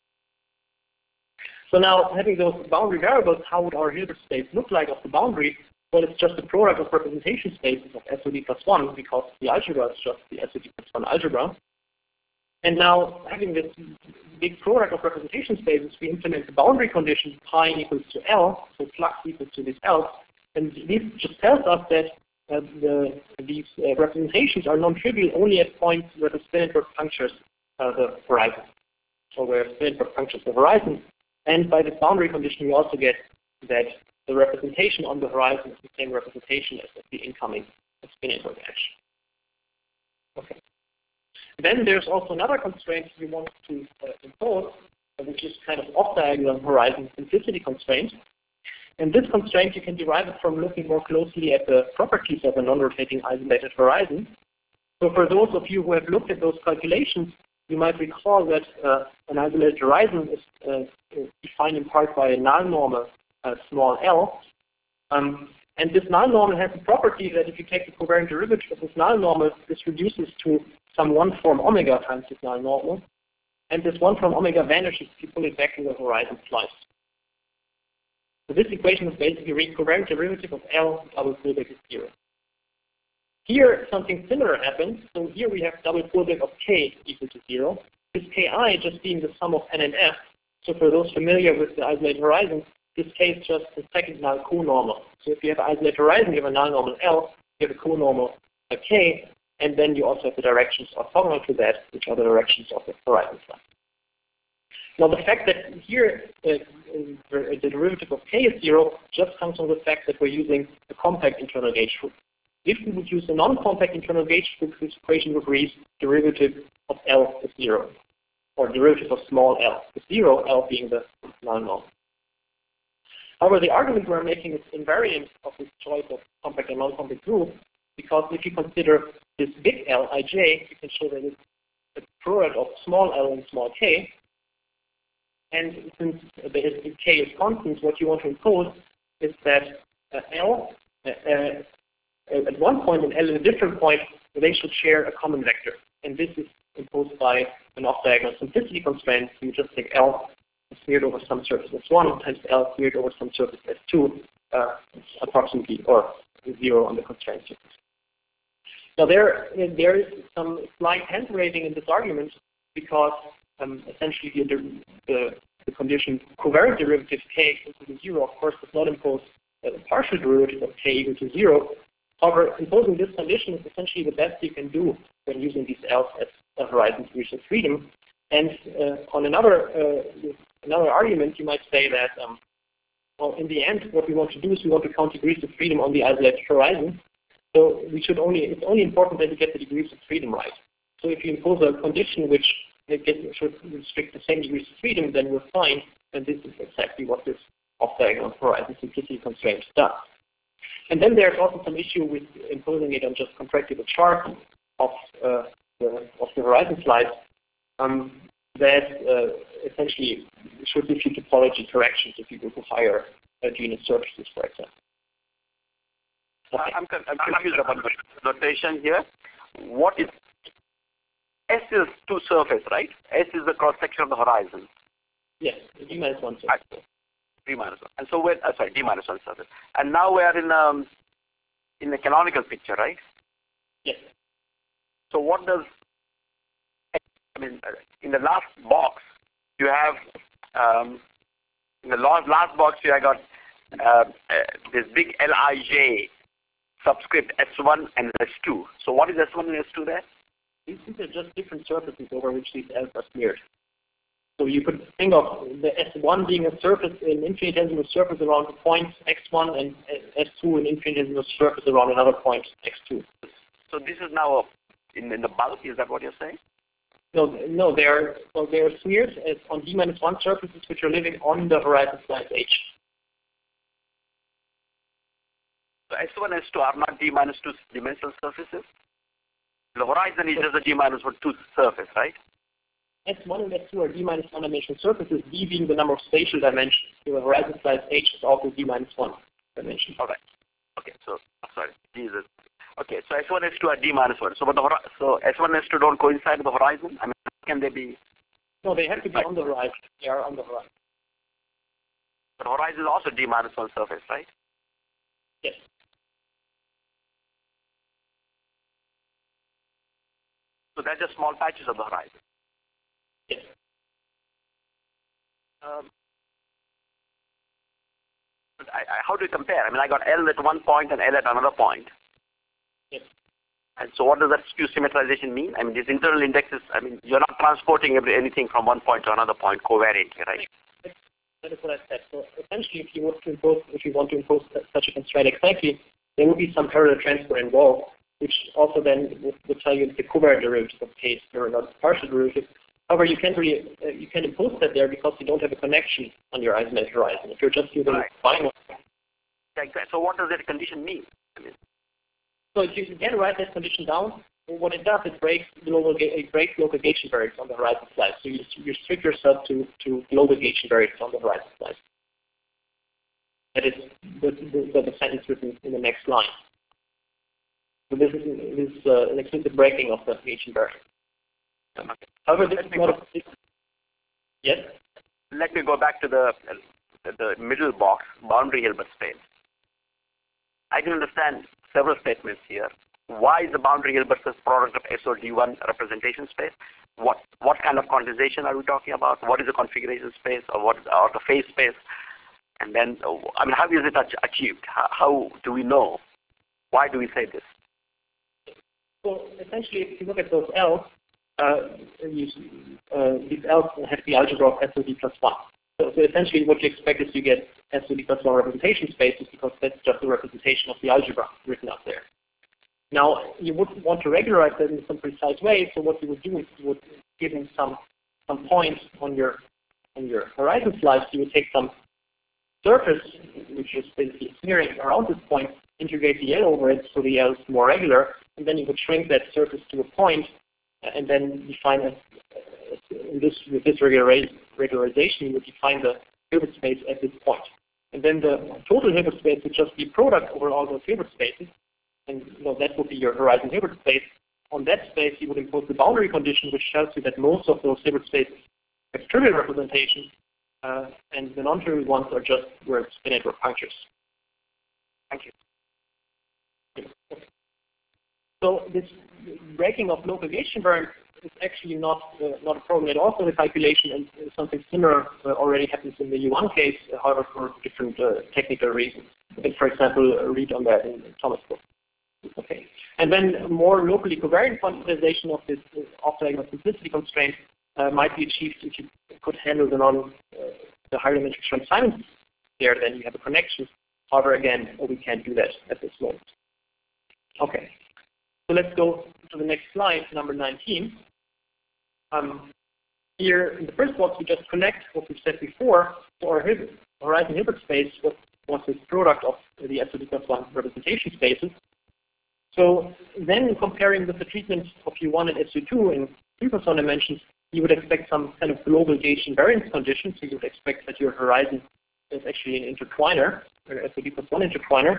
So now, having those boundary variables, how would our Hilbert space look like of the boundary? Well, it's just a product of representation spaces of S O D plus one, because the algebra is just the S O D plus one algebra. And now, having this big product of representation spaces, we implement the boundary condition pi equals to L, so flux equals to this L. And this just tells us that uh, the, these uh, representations are non-trivial only at points where the spin-Hilbert punctures uh, the horizon, or where spin-Hilbert punctures the horizon. And by this boundary condition, we also get that the representation on the horizon is the same representation as the incoming spin-Hilbert edge. Okay. Then there's also another constraint we want to uh, impose, uh, which is kind of off-diagonal horizon simplicity constraint. And this constraint you can derive it from looking more closely at the properties of a non-rotating isolated horizon. So for those of you who have looked at those calculations, you might recall that uh, an isolated horizon is uh, defined in part by a null normal uh, small l. Um, and this null normal has the property that if you take the covariant derivative of this null normal, this reduces to some one form omega times this null normal. And this one form omega vanishes if you pull it back to the horizon slice. So this equation is basically covariant derivative of L double Kullback is zero. Here, something similar happens. So here we have double Kullback of K equal to zero. This Ki just being the sum of N and F. So for those familiar with the isolated horizon, this K is just the second null co-normal. So if you have an isolated horizon, you have a null normal L, you have a co-normal K, and then you also have the directions orthogonal to that, which are the directions of the horizon slice. Now the fact that here uh, the derivative of K is zero just comes from the fact that we're using a compact internal gauge group. If we would use a non-compact internal gauge group, this equation would read derivative of L is zero, or derivative of small l is zero, L being the null normal. However, the argument we're making is invariant of this choice of compact and non-compact group, because if you consider this big L, I J, you can show that it's a product of small l and small k. And since the K is constant, what you want to impose is that uh, L, uh, uh, at one point and L at a different point, they should share a common vector. And this is imposed by an off-diagonal simplicity constraint. So you just take L smeared over some surface S one times L smeared over some surface S two, uh, approximately, or zero on the constraint surface. Now there, there is some slight hand-waving in this argument, because um, essentially the, the, the condition covariant derivative K equal to zero, of course, does not impose a partial derivative of K equal to zero. However, imposing this condition is essentially the best you can do when using these L's as a horizon degrees of freedom. And uh, on another uh, another argument, you might say that, um, well, in the end, what we want to do is we want to count degrees of freedom on the isolated horizon. So we should only it's only important that we get the degrees of freedom right. So if you impose a condition which gets, should restrict the same degrees of freedom, then we're fine. And this is exactly what this off-diagonal horizon simplicity constraint does. And then there's also some issue with imposing it on just contractible charts of, uh, the, of the horizon slice um, that uh, essentially should give you topology corrections if you go to higher uh, genus surfaces, for example. Okay. I'm, con- I'm confused about the notation here. What is S is two surface, right? S is the cross section of the horizon. Yes, D minus one surface. D minus one. And so we're uh, sorry, D minus one surface. And now we are in um in the canonical picture, right? Yes. So what does I mean in the last box you have um, in the last last box you have got uh, uh, this big Lij subscript S one and S two. So what is S one and S two there? These are just different surfaces over which these L's are smeared. So you could think of the S one being a surface, an infinitesimal surface around the point x one, and S two an infinitesimal surface around another point x two. So this is now a, in, in the bulk, is that what you're saying? No, no, they are well, they are smeared as on D minus one surfaces which are living on the horizon slice H. So S one, S two are not D minus two dimensional surfaces? The horizon is just a D minus one two surface, right? S one and S two are D minus one dimensional surfaces, D being the number of spatial dimensions. So the horizon slice H is also D minus one dimension. All right. Okay, so, sorry, D is a, okay, so S one, S two are D minus one. So, but the hori- so S one, S two don't coincide with the horizon? I mean, can they be? No, they have to be right. on the horizon. They are on the horizon. But horizon is also D minus one surface, right? Yes. So they're just small patches of the horizon. Yes. Um, but I, I, how do you compare? I mean, I got L at one point and L at another point. Yes. And so what does that skew symmetrization mean? I mean, these internal indexes, I mean, you're not transporting every, anything from one point to another point covariantly, right? That is what I said. So essentially, if you want to impose, if you want to impose such a constraint exactly, there will be some parallel transfer involved, which also then will, will tell you the covariant derivatives of case or not partial derivative. However, you can't really uh, you can impose that there because you don't have a connection on your isometric horizon. If you're just using right. final. Exactly. So what does that condition mean? I mean, so if you can write that condition down, what it does, it breaks global it breaks local gauge invariance on the horizon slice. So you you restrict yourself to to global gauge invariance on the horizon slice. That is the, the, the sentence written in the next line. So this is, this is uh, an explicit breaking of the gauge invariance. okay. However, this is not a... Yes? Let me go back to the, the middle box, boundary Hilbert space. I can understand several statements here. Why is the boundary Hilbert space product of S O D one representation space? What what kind of quantization are we talking about? What is the configuration space, or what or the phase space? And then, I mean, how is it achieved? How, how do we know? Why do we say this? So essentially, if you look at those L's, uh, you, uh, these L's have the algebra of S O D plus one. So, so essentially, what you expect is you get S O D plus one representation spaces because that's just a representation of the algebra written up there. Now, you would want to regularize that in some precise way. So what you would do is you would, given some some points on your on your horizon slice, you would take some surface, which is basically smearing around this point, integrate the L over it so the L is more regular, and then you would shrink that surface to a point, and then define a, in this with this regularization, you would define the Hilbert space at this point. And then the total Hilbert space would just be product over all those Hilbert spaces, and you know, that would be your horizon Hilbert space. On that space, you would impose the boundary condition, which tells you that most of those Hilbert spaces have trivial representation, uh, and the non-trivial ones are just where it's spin network punctures. Thank you. So this breaking of local gauge invariance is actually not uh, not a problem at all for the calculation, and something similar uh, already happens in the U one case, uh, however, for different uh, technical reasons. You can, for example, uh, read on that in, in Thomas' book. Okay, and then more locally covariant quantization of this uh, off-diagonal simplicity constraint uh, might be achieved if you could handle the non uh, the higher dimensional Chern-Simons there. Then you have a connection. However, again, we can't do that at this moment. Okay, so let's go to the next slide, number nineteen. Um, here in the first box, we just connect what we said before. So our Hilbert, horizon Hilbert space was, was this product of the S O D plus one representation spaces. So then comparing with the treatment of U one and S U two in three plus one dimensions, you would expect some kind of global gauge invariance condition. So you would expect that your horizon is actually an intertwiner, or S O D plus one intertwiner.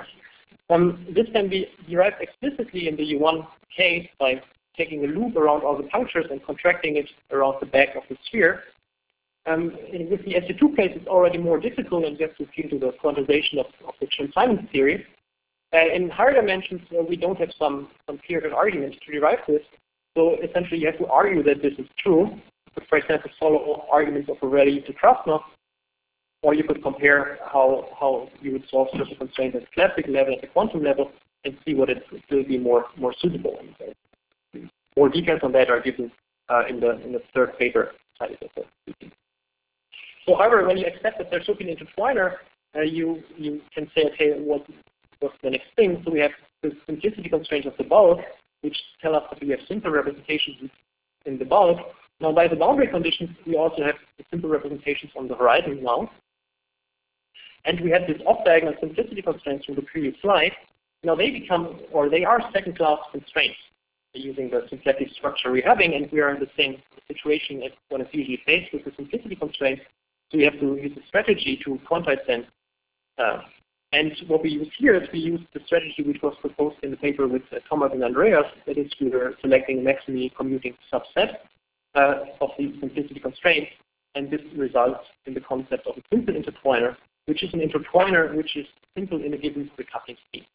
Um, this can be derived explicitly in the U one case by taking a loop around all the punctures and contracting it around the back of the sphere. Um, in, with the S U two case, it's already more difficult and you have to appeal to the quantization of, of the Chern-Simons theory. Uh, in higher dimensions, uh, we don't have some, some clear arguments to derive this. So essentially, you have to argue that this is true. You could, for example, follow all arguments of Borelli to Krasnov, or you could compare how, how you would solve special constraints at the classical level, at the quantum level, and see what it will be more, more suitable. And, uh, more details on that are given uh, in the in the third paper cited at the meeting. So, however, when you accept that there should be an intertwiner, uh, you you can say, okay, what what's the next thing? So we have the simplicity constraints of the bulk, which tell us that we have simple representations in the bulk. Now, by the boundary conditions, we also have the simple representations on the horizon now. And we have this off-diagonal simplicity constraints from the previous slide. Now they become, or they are second-class constraints using the symplectic structure we're having, and we are in the same situation as one is usually faced with the simplicity constraints. So we have to use a strategy to quantize them. Uh, and what we use here is we use the strategy which was proposed in the paper with uh, Thomas and Andreas. That is, we were selecting a maximally commuting subset uh, of these simplicity constraints, and this results in the concept of a simple intertwiner, which is an intertwiner which is simple in a given recoupling scheme.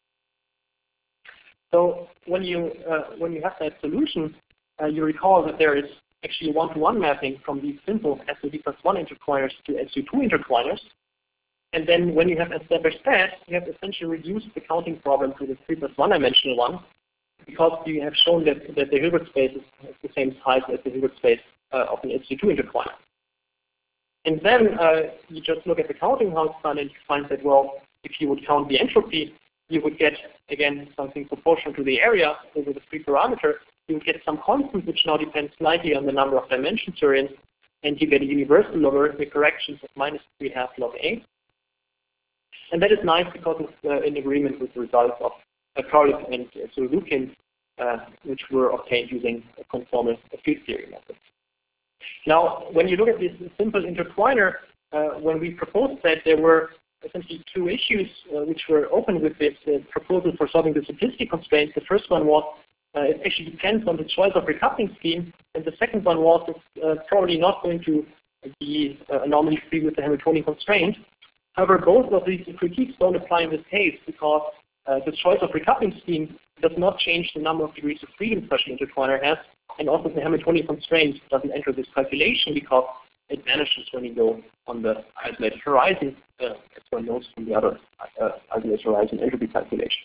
So when you uh, when you have that solution, uh, you recall that there is actually a one-to-one mapping from these simple S U V plus one intertwiners to S U two intertwiners. And then when you have established that, you have essentially reduced the counting problem to the three plus one dimensional one, because you have shown that, that the Hilbert space is the same size as the Hilbert space uh, of an S U two intertwiner. And then uh, you just look at the counting house done, and you find that, well, if you would count the entropy, you would get, again, something proportional to the area over the free parameter. You would get some constant, which now depends slightly on the number of dimensions you're in, and you get a universal logarithmic corrections of minus three half log A. And that is nice because it's uh, in agreement with the results of uh, Karlik and uh, Suzuki, uh, which were obtained using a conformal field theory method. Now, when you look at this simple intertwiner, uh, when we proposed that, there were essentially two issues uh, which were open with this uh, proposal for solving the simplicity constraints. The first one was uh, it actually depends on the choice of recoupling scheme, and the second one was it's uh, probably not going to be uh, anomaly free with the Hamiltonian constraint. However, both of these critiques don't apply in this case because uh, the choice of recoupling scheme does not change the number of degrees of freedom such an intertwiner has, and also the Hamiltonian constraint doesn't enter this calculation because it vanishes when you go on the isolated horizon, uh, as one knows from the other uh, isolated horizon entropy calculations.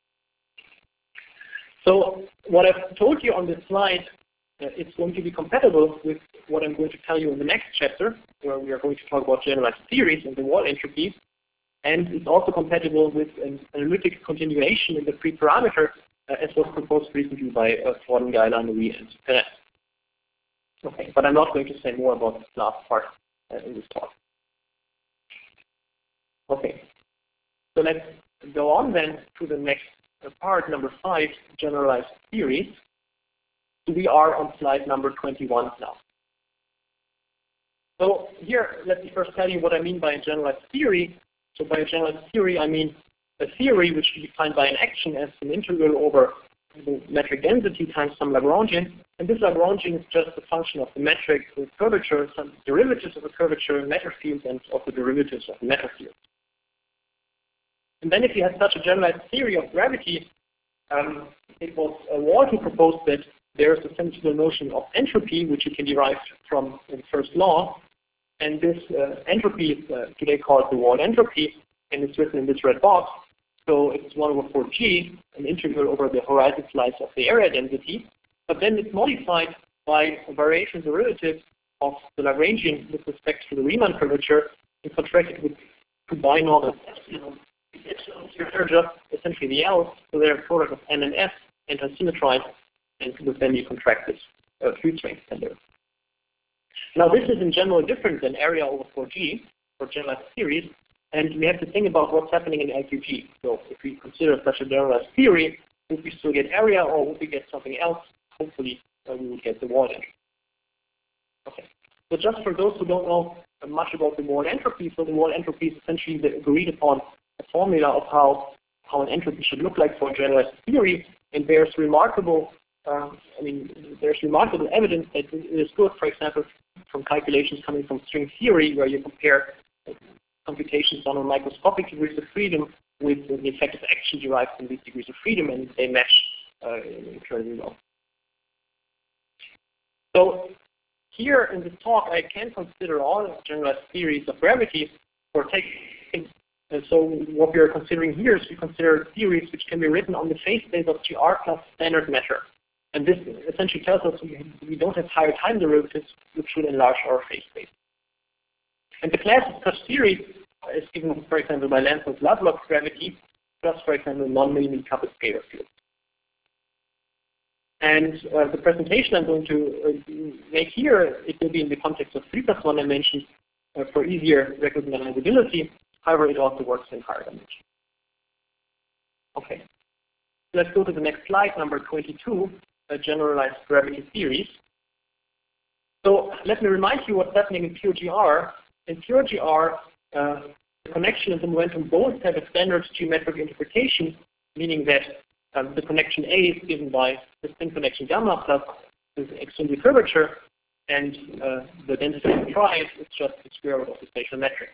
So what I've told you on this slide, uh, it's going to be compatible with what I'm going to tell you in the next chapter, where we are going to talk about generalized theories and the wall entropy. And it's also compatible with an analytic continuation in the free parameter, uh, as was proposed recently by uh, Forden, Geiler, Louis, and Perez. Okay, but I'm not going to say more about this last part uh, in this talk. Okay, so let's go on then to the next uh, part, number five, generalized theories. So we are on slide number twenty-one now. So here, let me first tell you what I mean by a generalized theory. So by a generalized theory, I mean a theory which is defined by an action as an integral over the metric density times some Lagrangian. And this Lagrangian is just a function of the metric with curvature, some derivatives of a curvature, matter field, and of the derivatives of the matter field. And then if you have such a generalized theory of gravity, um, it was uh, Wald who proposed that there is a sensible notion of entropy, which you can derive from the first law. And this uh, entropy is uh, today called the Wald entropy, and it's written in this red box. So it's one over four G, an integral over the horizon slice of the area density. But then it's modified by a variation derivative of the Lagrangian with respect to the Riemann curvature and contracted with two binormal epsilon. You're just essentially the L, so they're a product of N and S and are symmetrized, and then you contract this uh, field strength tensor. Now this is in general different than area over four G for generalized theories, and we have to think about what's happening in L Q G. So if we consider such a generalized theory, would we still get area or would we get something else? Hopefully uh, we would get the Wald entropy. Okay. So just for those who don't know much about the Wald entropy, so the Wald entropy is essentially the agreed upon formula of how how an entropy should look like for a generalized theory, and there's remarkable, um, I mean, there's remarkable evidence that it is good, for example, from calculations coming from string theory, where you compare computations done on microscopic degrees of freedom with the effective action derived from these degrees of freedom, and they match uh, incredibly well. So here in this talk, I can consider all generalized theories of gravity for taking. And so what we are considering here is we consider theories which can be written on the phase space of G R plus standard matter. And this essentially tells us we, we don't have higher time derivatives, which should enlarge our phase space. And the class of such theories is given, for example, by Lanczos-Lovelock gravity, plus, for example, non-minimally coupled scalar fields. And uh, the presentation I'm going to uh, make here, it will be in the context of three plus one dimensions uh, for easier recognizability. However, it also works in higher dimensions. Okay. Let's go to the next slide, number twenty-two, uh, generalized gravity theories. So let me remind you what's happening in pure G R. In pure G R, uh, the connection and the momentum both have a standard geometric interpretation, meaning that um, the connection A is given by the spin connection gamma plus the extrinsic curvature, and uh, the density of the triad is just the square root of the spatial metric.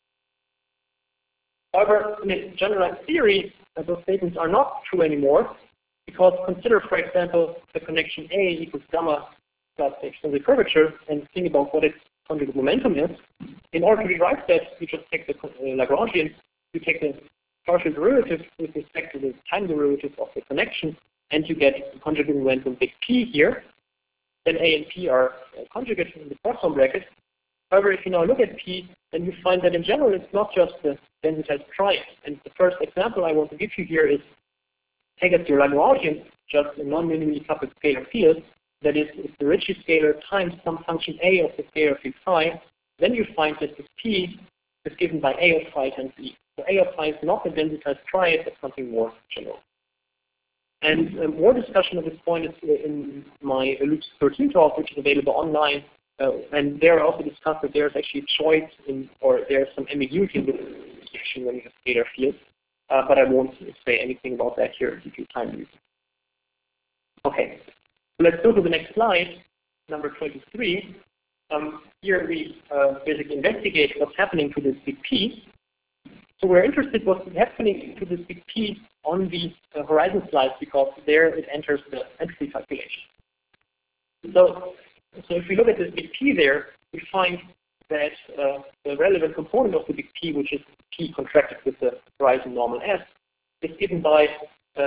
However, in a generalized theory, uh, those statements are not true anymore, because consider, for example, the connection A equals gamma plus the extrinsic curvature, and think about what its conjugate momentum is. In order to derive that, you just take the uh, Lagrangian, you take the partial derivative with respect to the time derivative of the connection, and you get the conjugate momentum big P here. Then A and P are uh, conjugate in the Poisson bracket. However, if you now look at P, then you find that in general it's not just the densitized triad. And the first example I want to give you here is take as your Lagrangian just a non-minimally coupled scalar field. That is, if the Ricci scalar times some function A of the scalar field phi, then you find that this P is given by A of phi times E. So A of phi is not the densitized triad, but something more general. And uh, more discussion of this point is in my Loops thirteen talk, which is available online. Uh, and there I also discussed that there's actually a choice in, or there's some ambiguity in the description when you have scalar fields. Uh, but I won't say anything about that here due to time reasons. Okay, so let's go to the next slide, number twenty-three. Um, here we uh, basically investigate what's happening to this big P. So we're interested what's happening to this big P on the uh, horizon slides, because there it enters the entropy calculation. So, so if we look at this big P there, we find that uh, the relevant component of the big P, which is P contracted with the horizon normal S, is given by uh,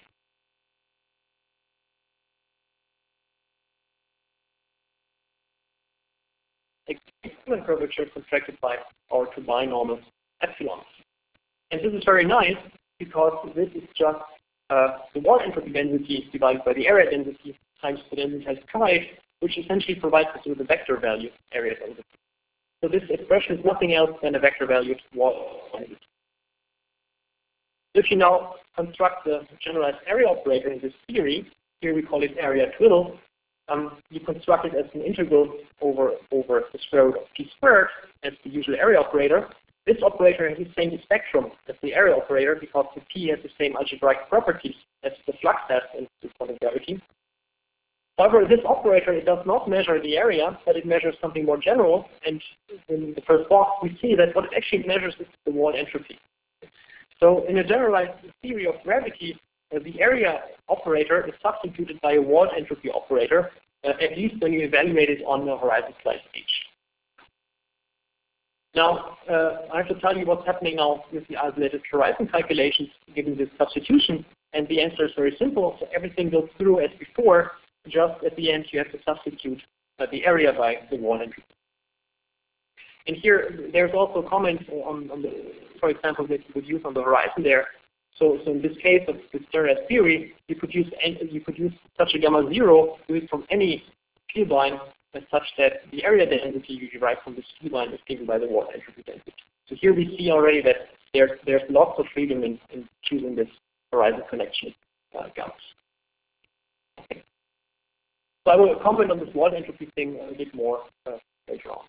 equivalent curvature contracted by our two binormal epsilon. And this is very nice, because this is just uh, the wall entropy density divided by the area density times the densitized triad, which essentially provides us with a vector value area density. So this expression is nothing else than a vector valued wall density. If you now construct the generalized area operator in this theory, here we call it area twiddle, um, you construct it as an integral over, over the square root of P squared as the usual area operator. This operator has the same spectrum as the area operator, because the P has the same algebraic properties as the flux has in quantum gravity. However, this operator, it does not measure the area, but it measures something more general. And in the first box, we see that what it actually measures is the wall entropy. So in a generalized theory of gravity, uh, the area operator is substituted by a wall entropy operator, uh, at least when you evaluate it on the horizon slide stage. Now, uh, I have to tell you what's happening now with the isolated horizon calculations given this substitution, and the answer is very simple. So everything goes through as before, just at the end you have to substitute uh, the area by the wall entropy. And here, there's also a comment on, on the, for example, that you could use on the horizon there. So, so in this case of the generalized theory, you could use you could use such a gamma zero used from any field line, as such that the area density you derive from this field line is given by the wall entropy density. So here we see already that there's there's lots of freedom in, in choosing this horizon connection uh, gammas. Okay. So I will comment on this wall entropy thing a bit more uh, later on.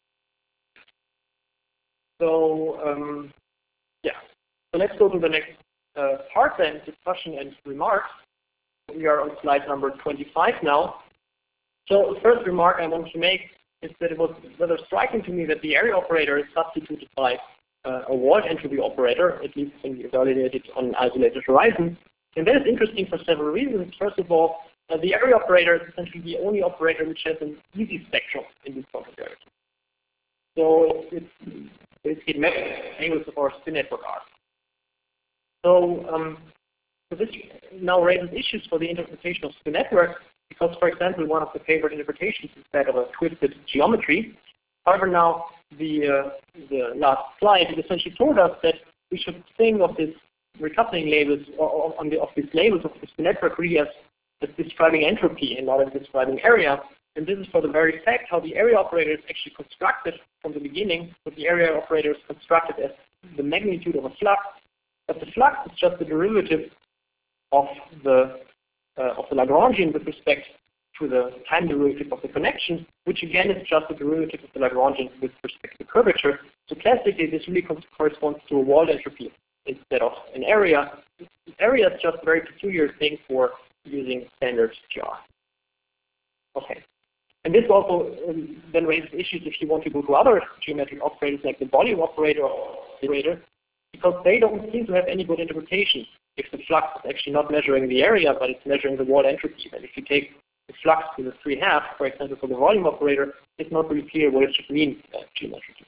So um, yeah, so let's go to the next uh, part then, discussion and remarks. We are on slide number twenty-five now. So the first remark I want to make is that it was rather striking to me that the area operator is substituted by uh, a wall entropy operator, at least when we evaluate it on an isolated horizon. And that is interesting for several reasons. First of all, uh, the area operator is essentially the only operator which has an easy spectrum in this probability. So it's basically angles of our spin network R. So, um, so this now raises issues for the interpretation of spin networks, because, for example, one of the favored interpretations is that of a twisted geometry. However, now the uh, the last slide essentially told us that we should think of this recoupling labels or, or on the of these labels of the spin network really as, as describing entropy and not as describing area. And this is for the very fact how the area operator is actually constructed from the beginning. So the area operator is constructed as the magnitude of a flux, but the flux is just the derivative of the uh, of the Lagrangian with respect to the time derivative of the connection, which again is just the derivative of the Lagrangian with respect to curvature. So classically, this really corresponds to a wall entropy instead of an area. Area is just a very peculiar thing for using standard G R. Okay. And this also um, then raises issues if you want to go to other geometric operators like the volume operator or operator, because they don't seem to have any good interpretation if the flux is actually not measuring the area, but it's measuring the wall entropy. And if you take the flux to the three half, for example, for the volume operator, it's not really clear what it should mean uh, geometrically.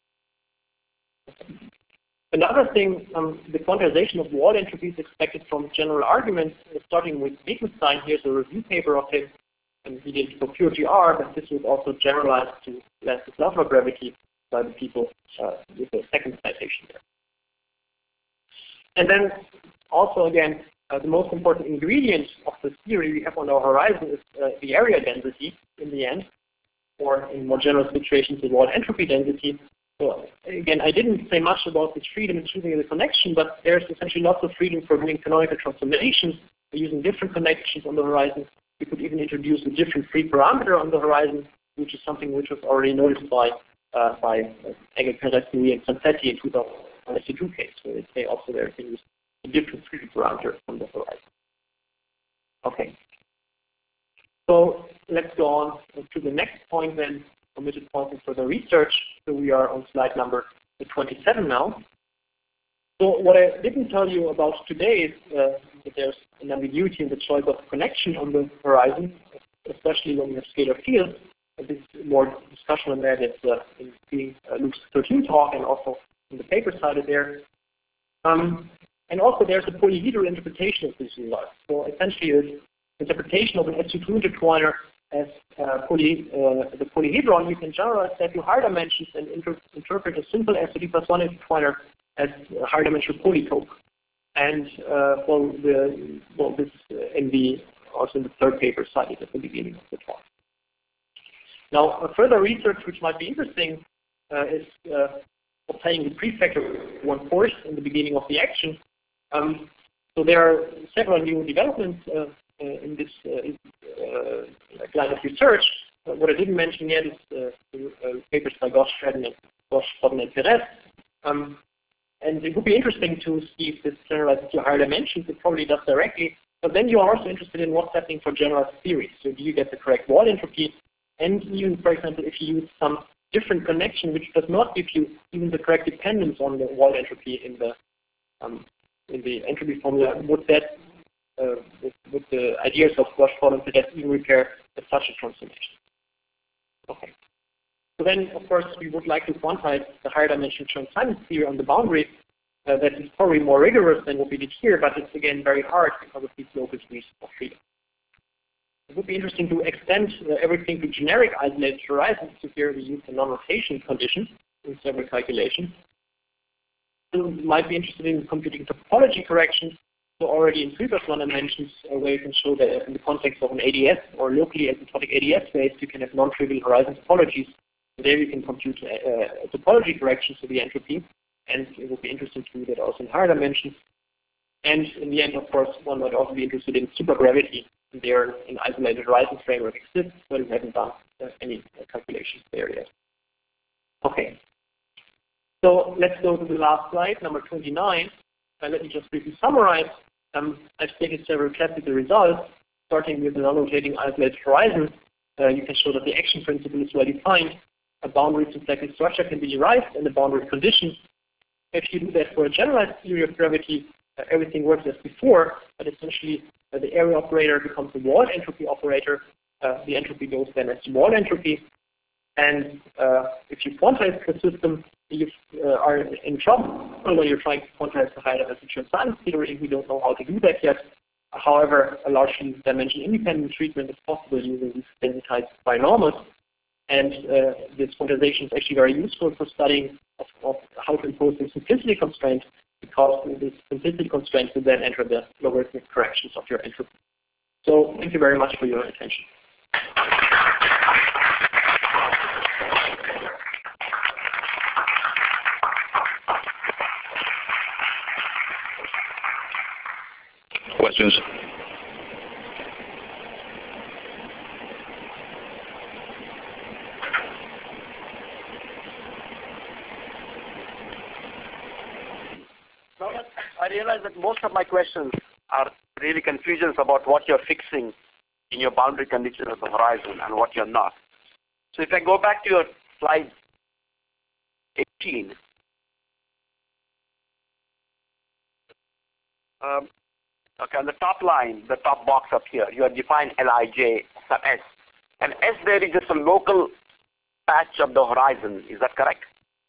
Another thing, um, the quantization of wall entropy is expected from general arguments, uh, starting with Wittgenstein. Here's a review paper of him. And he did for pure G R, but this was also generalized to elastic lava gravity by the people uh, with the second citation there. And then also again, uh, the most important ingredient of the theory we have on our horizon is uh, the area density in the end, or in more general situations, the wall entropy density. So again, I didn't say much about this freedom in choosing the connection, but there's essentially lots of freedom for doing canonical transformations, using different connections on the horizon. We could even introduce a different free parameter on the horizon, which is something which was already noticed by uh, by uh, Egger-Perez-Louis and Sansetti in two thousand two case, where they also there can use a different free parameter on the horizon. Okay. So let's go on to the next point then, omitted points in further research. So we are on slide number twenty-seven now. So what I didn't tell you about today is uh, that there's an ambiguity in the choice of connection on the horizon, especially when you have scalar fields. And this is more discussion on that is uh, in the uh, Luke's thirteen talk and also in the paper cited there. Um, and also there's a polyhedral interpretation of this result. So essentially it's interpretation of an S two two intertwiner as uh, poly, uh, the polyhedron. You can generalize that to higher dimensions and inter interpret a simple S two D plus one intertwiner as a higher dimensional polytope. And uh, well, the, well, this uh, in the also in the third paper cited at the beginning of the talk. Now, uh, further research which might be interesting uh, is uh, obtaining the prefect of one force in the beginning of the action. Um, so there are several new developments uh, uh, in this uh, uh, line of research. Uh, what I didn't mention yet is uh, the uh, papers by Gosch, Shredden, and Gosch, Bodden, and Perez. Um, And it would be interesting to see if this generalizes to higher dimensions. It probably does directly. But then you are also interested in what's happening for generalized theories. So do you get the correct wall entropy? And even, for example, if you use some different connection which does not give you even the correct dependence on the wall entropy in the um, in the entropy formula, would that, uh, with, with the ideas of Gosch, Bodden, and Perez, even repair such a transformation? Okay. So then, of course, we would like to quantize the higher dimension Chern-Simons theory on the boundary. Uh, that is probably more rigorous than what we did here, but it's again very hard because of these local degrees of freedom. It would be interesting to extend uh, everything to generic isolated horizons. So here we use the non-rotation condition in several calculations. So you might be interested in computing topology corrections. So already in three plus one dimensions, uh, where you can show that in the context of an A D S or locally asymptotic A D S space, you can have non-trivial horizon topologies. There you can compute uh, topology corrections to the entropy, and it would be interesting to do that also in higher dimensions. And in the end, of course, one might also be interested in supergravity. There, an isolated horizon framework exists, but we haven't done uh, any uh, calculations there yet. Okay. So let's go to the last slide, number twenty-nine. uh, let me just briefly summarize. Um, I've stated several classical results, starting with a non-rotating isolated horizon. Uh, you can show that the action principle is well defined. A boundary symplectic structure can be derived and a boundary condition. If you do that for a generalized theory of gravity, uh, everything works as before, but essentially uh, the area operator becomes the wall entropy operator. Uh, the entropy goes then as the wall entropy. And uh, if you quantize the system, you uh, are in trouble when you're trying to quantize the higher dimension Chern-Simons theory. We don't know how to do that yet. However, a largely dimension-independent treatment is possible using these sensitized binormals. And uh, this quantization is actually very useful for studying of, of how to impose the simplicity constraint, because this simplicity constraint will then enter the logarithmic corrections of your entropy. So thank you very much for your attention. Questions? I realize that most of my questions are really confusions about what you're fixing in your boundary condition of the horizon and what you're not. So if I go back to your slide eighteen, um, okay, on the top line, the top box up here, you have defined Lij sub S. And S there is just a local patch of the horizon. Is that correct?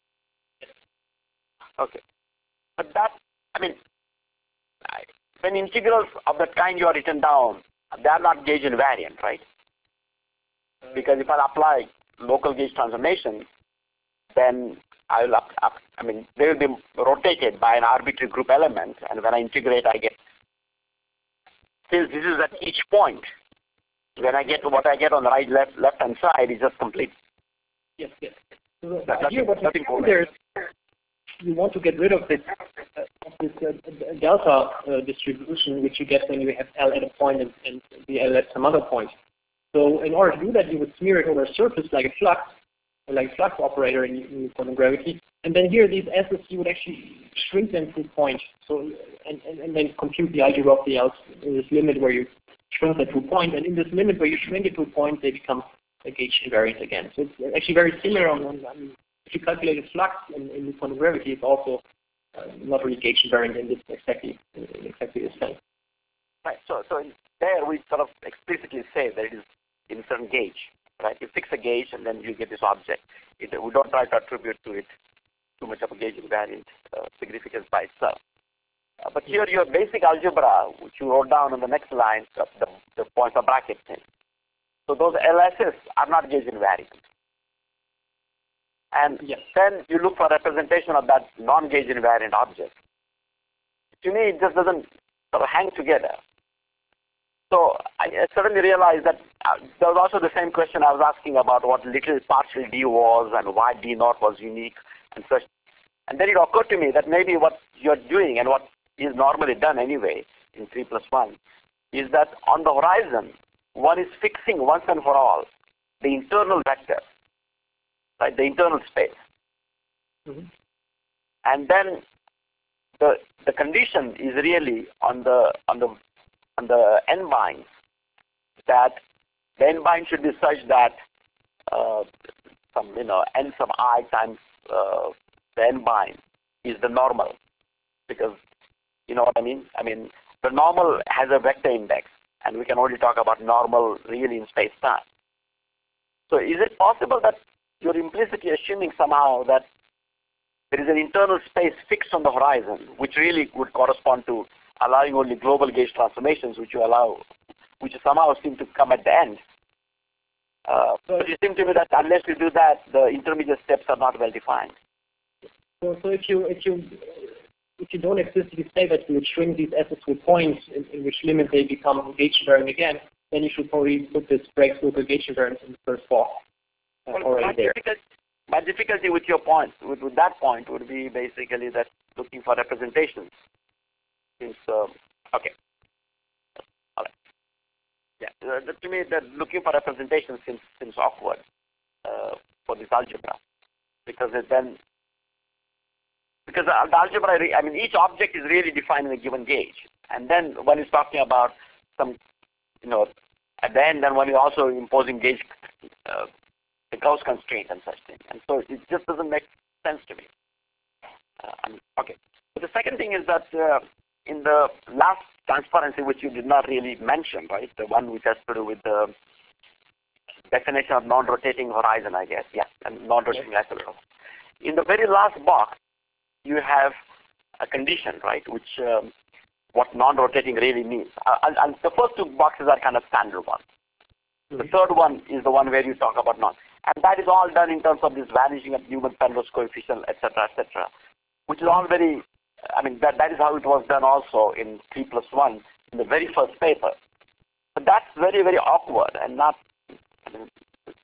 Okay. But that, I mean, I, when integrals of that kind you are written down, they are not gauge invariant, right? Because if I apply local gauge transformation, then I will, up, up, I mean, they will be rotated by an arbitrary group element, and when I integrate, I get, since this is at each point, when I get what I get on the right, left, left-hand side is just complete. Yes, yes. So That, here, what nothing you there is you want to get rid of this, uh, this uh, delta uh, distribution, which you get when you have L at a point and, and the L at some other point. So in order to do that, you would smear it over a surface like a flux, like a flux operator in, in quantum gravity. And then here, these S's, you would actually shrink them to a point. So, and, and, and then compute the algebra of the L's in this limit where you shrink it to a point. And in this limit where you shrink it to a point, they become a gauge invariant again. So it's actually very similar on, on, on if you calculate a flux in, in quantum gravity, it's also uh, not really gauge invariant in this exactly, in exactly the same. Right. So, so there we sort of explicitly say that it is in a certain gauge, right? You fix a gauge and then you get this object. It, we don't try to attribute to it too much of a gauge invariant uh, significance by itself. Uh, but here your basic algebra, which you wrote down on the next line, the, the, the points of bracket thing. So those L Ss are not gauge invariant. And yes. Then you look for representation of that non-gauge invariant object. To me, it just doesn't sort of hang together. So I suddenly realized that uh, there was also the same question I was asking about what little partial d was and why d naught was unique and such. And then it occurred to me that maybe what you're doing and what is normally done anyway in three plus one is that on the horizon, one is fixing once and for all the internal vector, right, the internal space. Mm-hmm. And then the the condition is really on the on the on the n bind, that the n bind should be such that uh, some you know n sub I times uh, the n bind is the normal, because you know what I mean. I mean the normal has a vector index, and we can only talk about normal really in space time. So is it possible that you're implicitly assuming somehow that there is an internal space fixed on the horizon, which really would correspond to allowing only global gauge transformations, which you allow, which somehow seem to come at the end. Uh, but it seems to me that unless you do that, the intermediate steps are not well defined. So, so if you if you if you don't explicitly say that you would shrink these S's to points in, in which limit they become gauge invariant again, then you should probably put this breaks local gauge invariance in the first box uh, well, already my there. Difficulty, my difficulty with your point, with, with that point, would be basically that looking for representations. Is, um, okay. All right. Yeah. Uh, to me, that looking for representations seems, seems awkward uh, for this algebra, because it then because the, the algebra, I mean, each object is really defined in a given gauge. And then when it's talking about some, you know, at the end, then when you're also imposing gauge, uh, the Gauss constraint and such things. And so it just doesn't make sense to me. Uh, I mean, okay. But the second thing is that uh, in the last transparency, which you did not really mention, right, the one which has to do with the definition of non-rotating horizon, I guess, yeah, and non-rotating accelerometer. In the very last box, you have a condition, right, which um, what non-rotating really means. Uh, and, and the first two boxes are kind of standard ones. The third one is the one where you talk about non. And that is all done in terms of this vanishing of Newman-Penrose coefficient, et cetera, et cetera, which is all very, I mean, that, that is how it was done also in three plus one in the very first paper. But that's very, very awkward and not, I mean,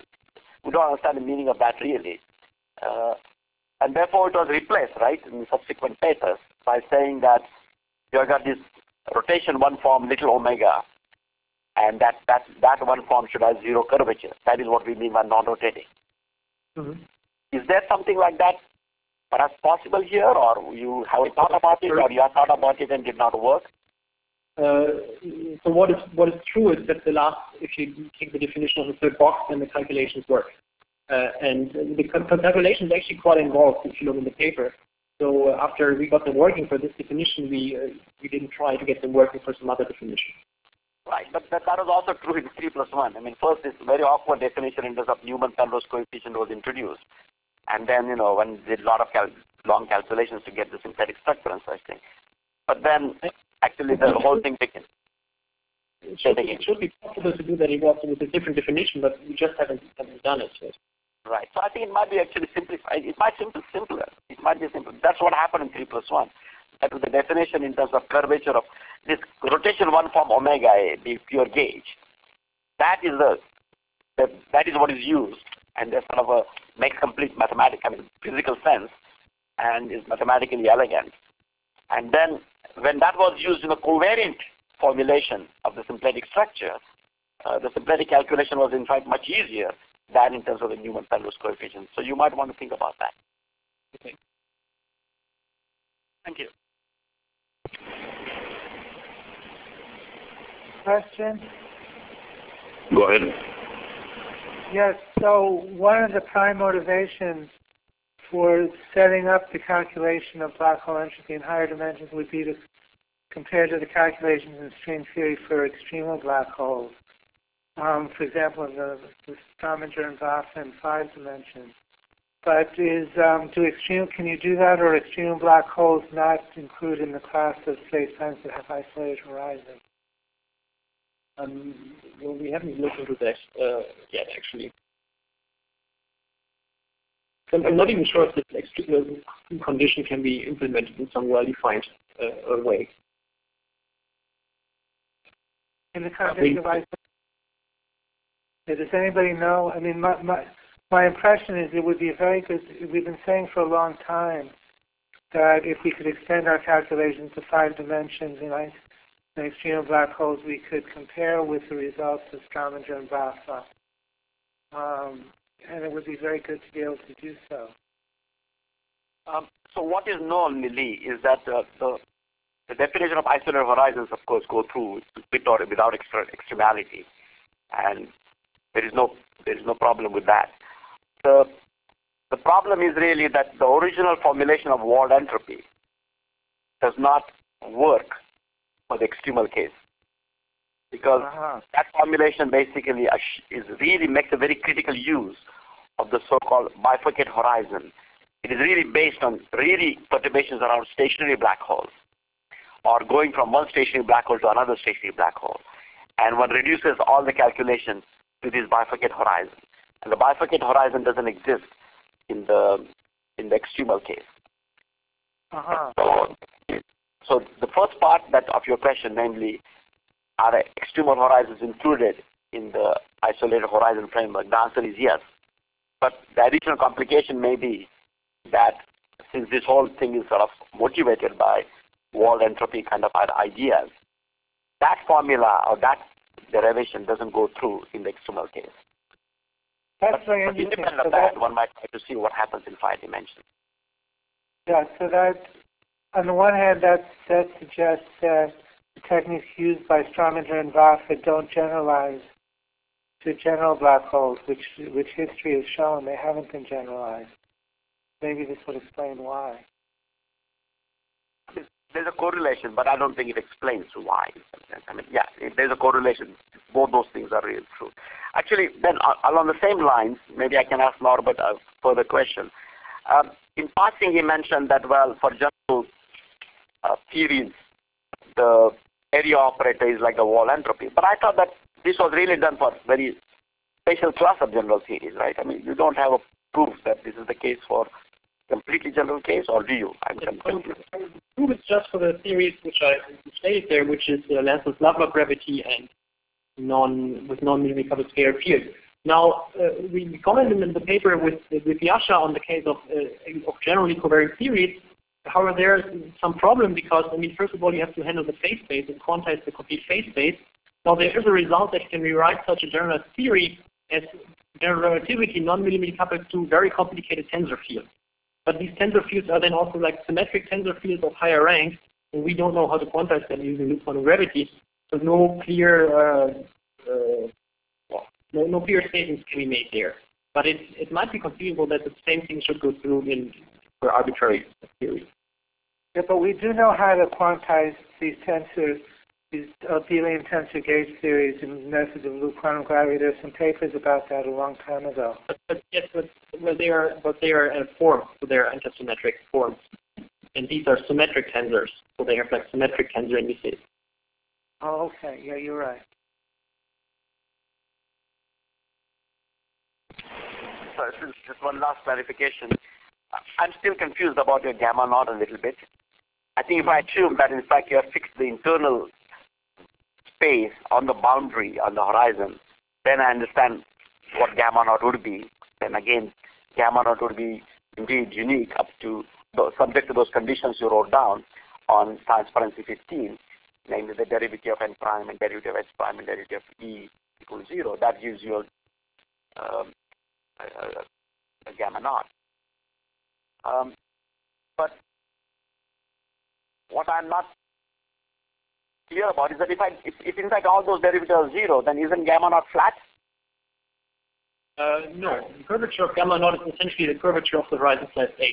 we don't understand the meaning of that really. Uh, and therefore it was replaced, right, in the subsequent papers by saying that you have got this rotation one form little omega, and that, that, that one form should have zero curvature. That is what we mean by non-rotating. Mm-hmm. Is there something like that perhaps possible here, or you have thought about it, or you have thought about it and did not work? Uh, so what is what is true is that the last, if you take the definition of the third box, then the calculations work. Uh, and the calculation is actually quite involved if you look in the paper. So uh, after we got them working for this definition, we uh, we didn't try to get them working for some other definition. Right, but that, that was also true in three plus one. I mean, first this very awkward definition in terms of Newman-Penrose coefficient was introduced. And then, you know, one did a lot of cal long calculations to get the synthetic structure and such thing. But then, actually, the whole thing became. It should, it should be possible to do that also with a different definition, but we just haven't, haven't done it yet. Right. So I think it might be actually simplified. It might be simple, simpler. It might be simple. That's what happened in three plus one. That was the definition in terms of curvature of this rotation one form omega, the pure gauge. That is the, the that is what is used, and there's sort of a makes complete mathematics, I mean physical sense, and is mathematically elegant. And then when that was used in a covariant formulation of the symplectic structure, uh, the symplectic calculation was in fact much easier than in terms of the Newman-Penrose coefficient. So you might want to think about that. Okay. Thank you. Question? Go ahead. Yes, so one of the prime motivations for setting up the calculation of black hole entropy in higher dimensions would be to compare to the calculations in string theory for extremal black holes. Um, for example, in the, the Strominger and Vafa in five dimensions. But is um, do extreme can you do that, or extreme black holes not included in the class of spacetimes that have isolated horizons? Um, well, we haven't looked into that uh, yet, actually. I'm, I'm not even sure if this extreme condition can be implemented in some well-defined uh, way. In the context of isolation, does anybody know? I mean, my, my my impression is it would be very good. We've been saying for a long time that if we could extend our calculations to five dimensions in, in extreme black holes, we could compare with the results of Strominger and Vafa. Um, and it would be very good to be able to do so. Um, so what is known, Lee, is that uh, the, the definition of isolated horizons, of course, go through with or without extra, extremality. And there is no there is no problem with that. The, the problem is really that the original formulation of walled entropy does not work for the extremal case, because uh-huh. that formulation basically is really makes a very critical use of the so-called bifurcate horizon. It is really based on really perturbations around stationary black holes, or going from one stationary black hole to another stationary black hole. And one reduces all the calculations to this bifurcate horizon. And the bifurcate horizon doesn't exist in the in the extremal case. Uh-huh. So, so the first part that of your question, namely, are the extremal horizons included in the isolated horizon framework? The answer is yes. But the additional complication may be that since this whole thing is sort of motivated by walled entropy kind of ideas, that formula or that derivation doesn't go through in the extremal case. That's but, very but interesting. independent of so that, one might try to see what happens in five dimensions. Yeah, so that, on the one hand, that, that suggests that the techniques used by Strominger and Vafa don't generalize to general black holes, which, which history has shown they haven't been generalized. Maybe this would explain why. There's a correlation, but I don't think it explains why. I mean, yeah, there's a correlation. Both those things are really true. Actually, then uh, along the same lines, maybe I can ask Norbert a further question. Um, in passing, he mentioned that, well, for general uh, theories, the area operator is like the wall entropy. But I thought that this was really done for very special class of general theories, right? I mean, you don't have a proof that this is the case for completely general case, or do you? I'm confused. Proof is just for the theories which I stated there, which is uh, Lanson's Lovelock gravity and non with non-minimally coupled scalar field. Now, uh, we commented in the paper with with Yasha on the case of uh, of generally covariant theories. However, there is some problem because, I mean, first of all, you have to handle the phase space and quantize the complete phase space. Now, there is a result that can rewrite such a general theory as general relativity non-minimally coupled to very complicated tensor fields. But these tensor fields are then also like symmetric tensor fields of higher rank, and we don't know how to quantize them using loop quantum gravity. So no clear, uh, uh, well, no, no clear statements can be made there. But it it might be conceivable that the same thing should go through in for arbitrary theory. Yeah, but we do know how to quantize these tensors, these abelian tensor gauge theories and methods of loop quantum gravity. There's some papers about that a long time ago. But, but yes, but well, they are, but they are in form, so they are antisymmetric forms, and these are symmetric tensors, so they have like symmetric tensor indices. Oh, okay. Yeah, you're right. So just one last clarification. I'm still confused about your gamma naught a little bit. I think if I assume that in fact you have fixed the internal space on the boundary, on the horizon, then I understand what gamma naught would be. Then again, gamma naught would be indeed unique up to, subject to those conditions you wrote down on transparency fifteen, namely the derivative of n prime and derivative of h prime and derivative of e equals zero. That gives you a, um, a, a, a gamma naught. Um, but what I'm not clear about is that if, I, if, if in fact all those derivatives are zero, then isn't gamma naught flat? Uh, no, the curvature of gamma naught is essentially the curvature of the horizon slash h.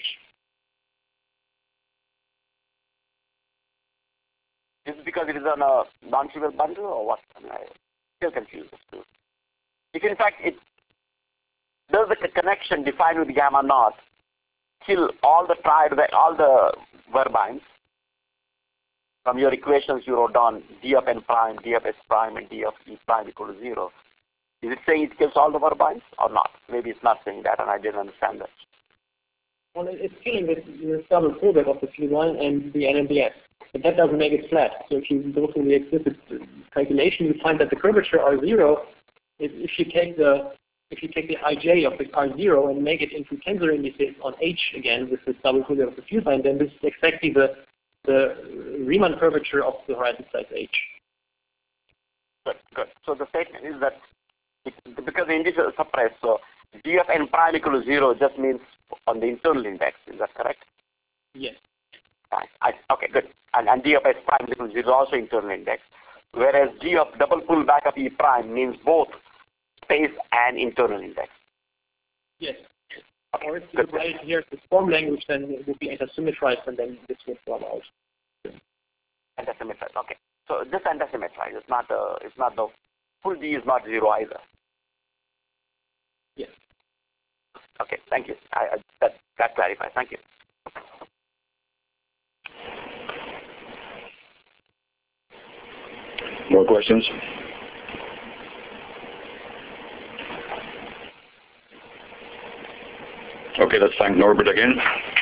Is it because it is on a non-trivial bundle or what? I mean, I'm still confused. If in fact it does the connection defined with gamma naught kill all the triad, all the verbines from your equations you wrote down, d of n prime, d of s prime, and d of e prime equal to zero. Is it saying it kills all the verbines or not? Maybe it's not saying that, and I didn't understand that. Well, it's killing the, the double product of the field line and the N M D S, but that doesn't make it flat. So if you go through the explicit calculation, you find that the curvature R zero, if, if you take the if you take the ij of the R zero and make it into tensor indices on H again with this double product of the field line, then this is exactly the the Riemann curvature of the horizon size H. Good, good. So the statement is that it, because the indices are suppressed, so d of n prime equal to zero just means on the internal index. Is that correct? Yes. Right. I, okay, good. And, and d of s prime equal to zero is also internal index, whereas d of double pull back of e prime means both space and internal index. Yes. Or if you write here the form language, then it would be antisymmetrized, and then this would come out. Antisymmetrized. Okay. So just antisymmetrized. It's not the. It's not the full D is not zero either. Yes. Okay. Thank you. I, I, that that clarifies. Thank you. More questions? Okay, let's thank Norbert again.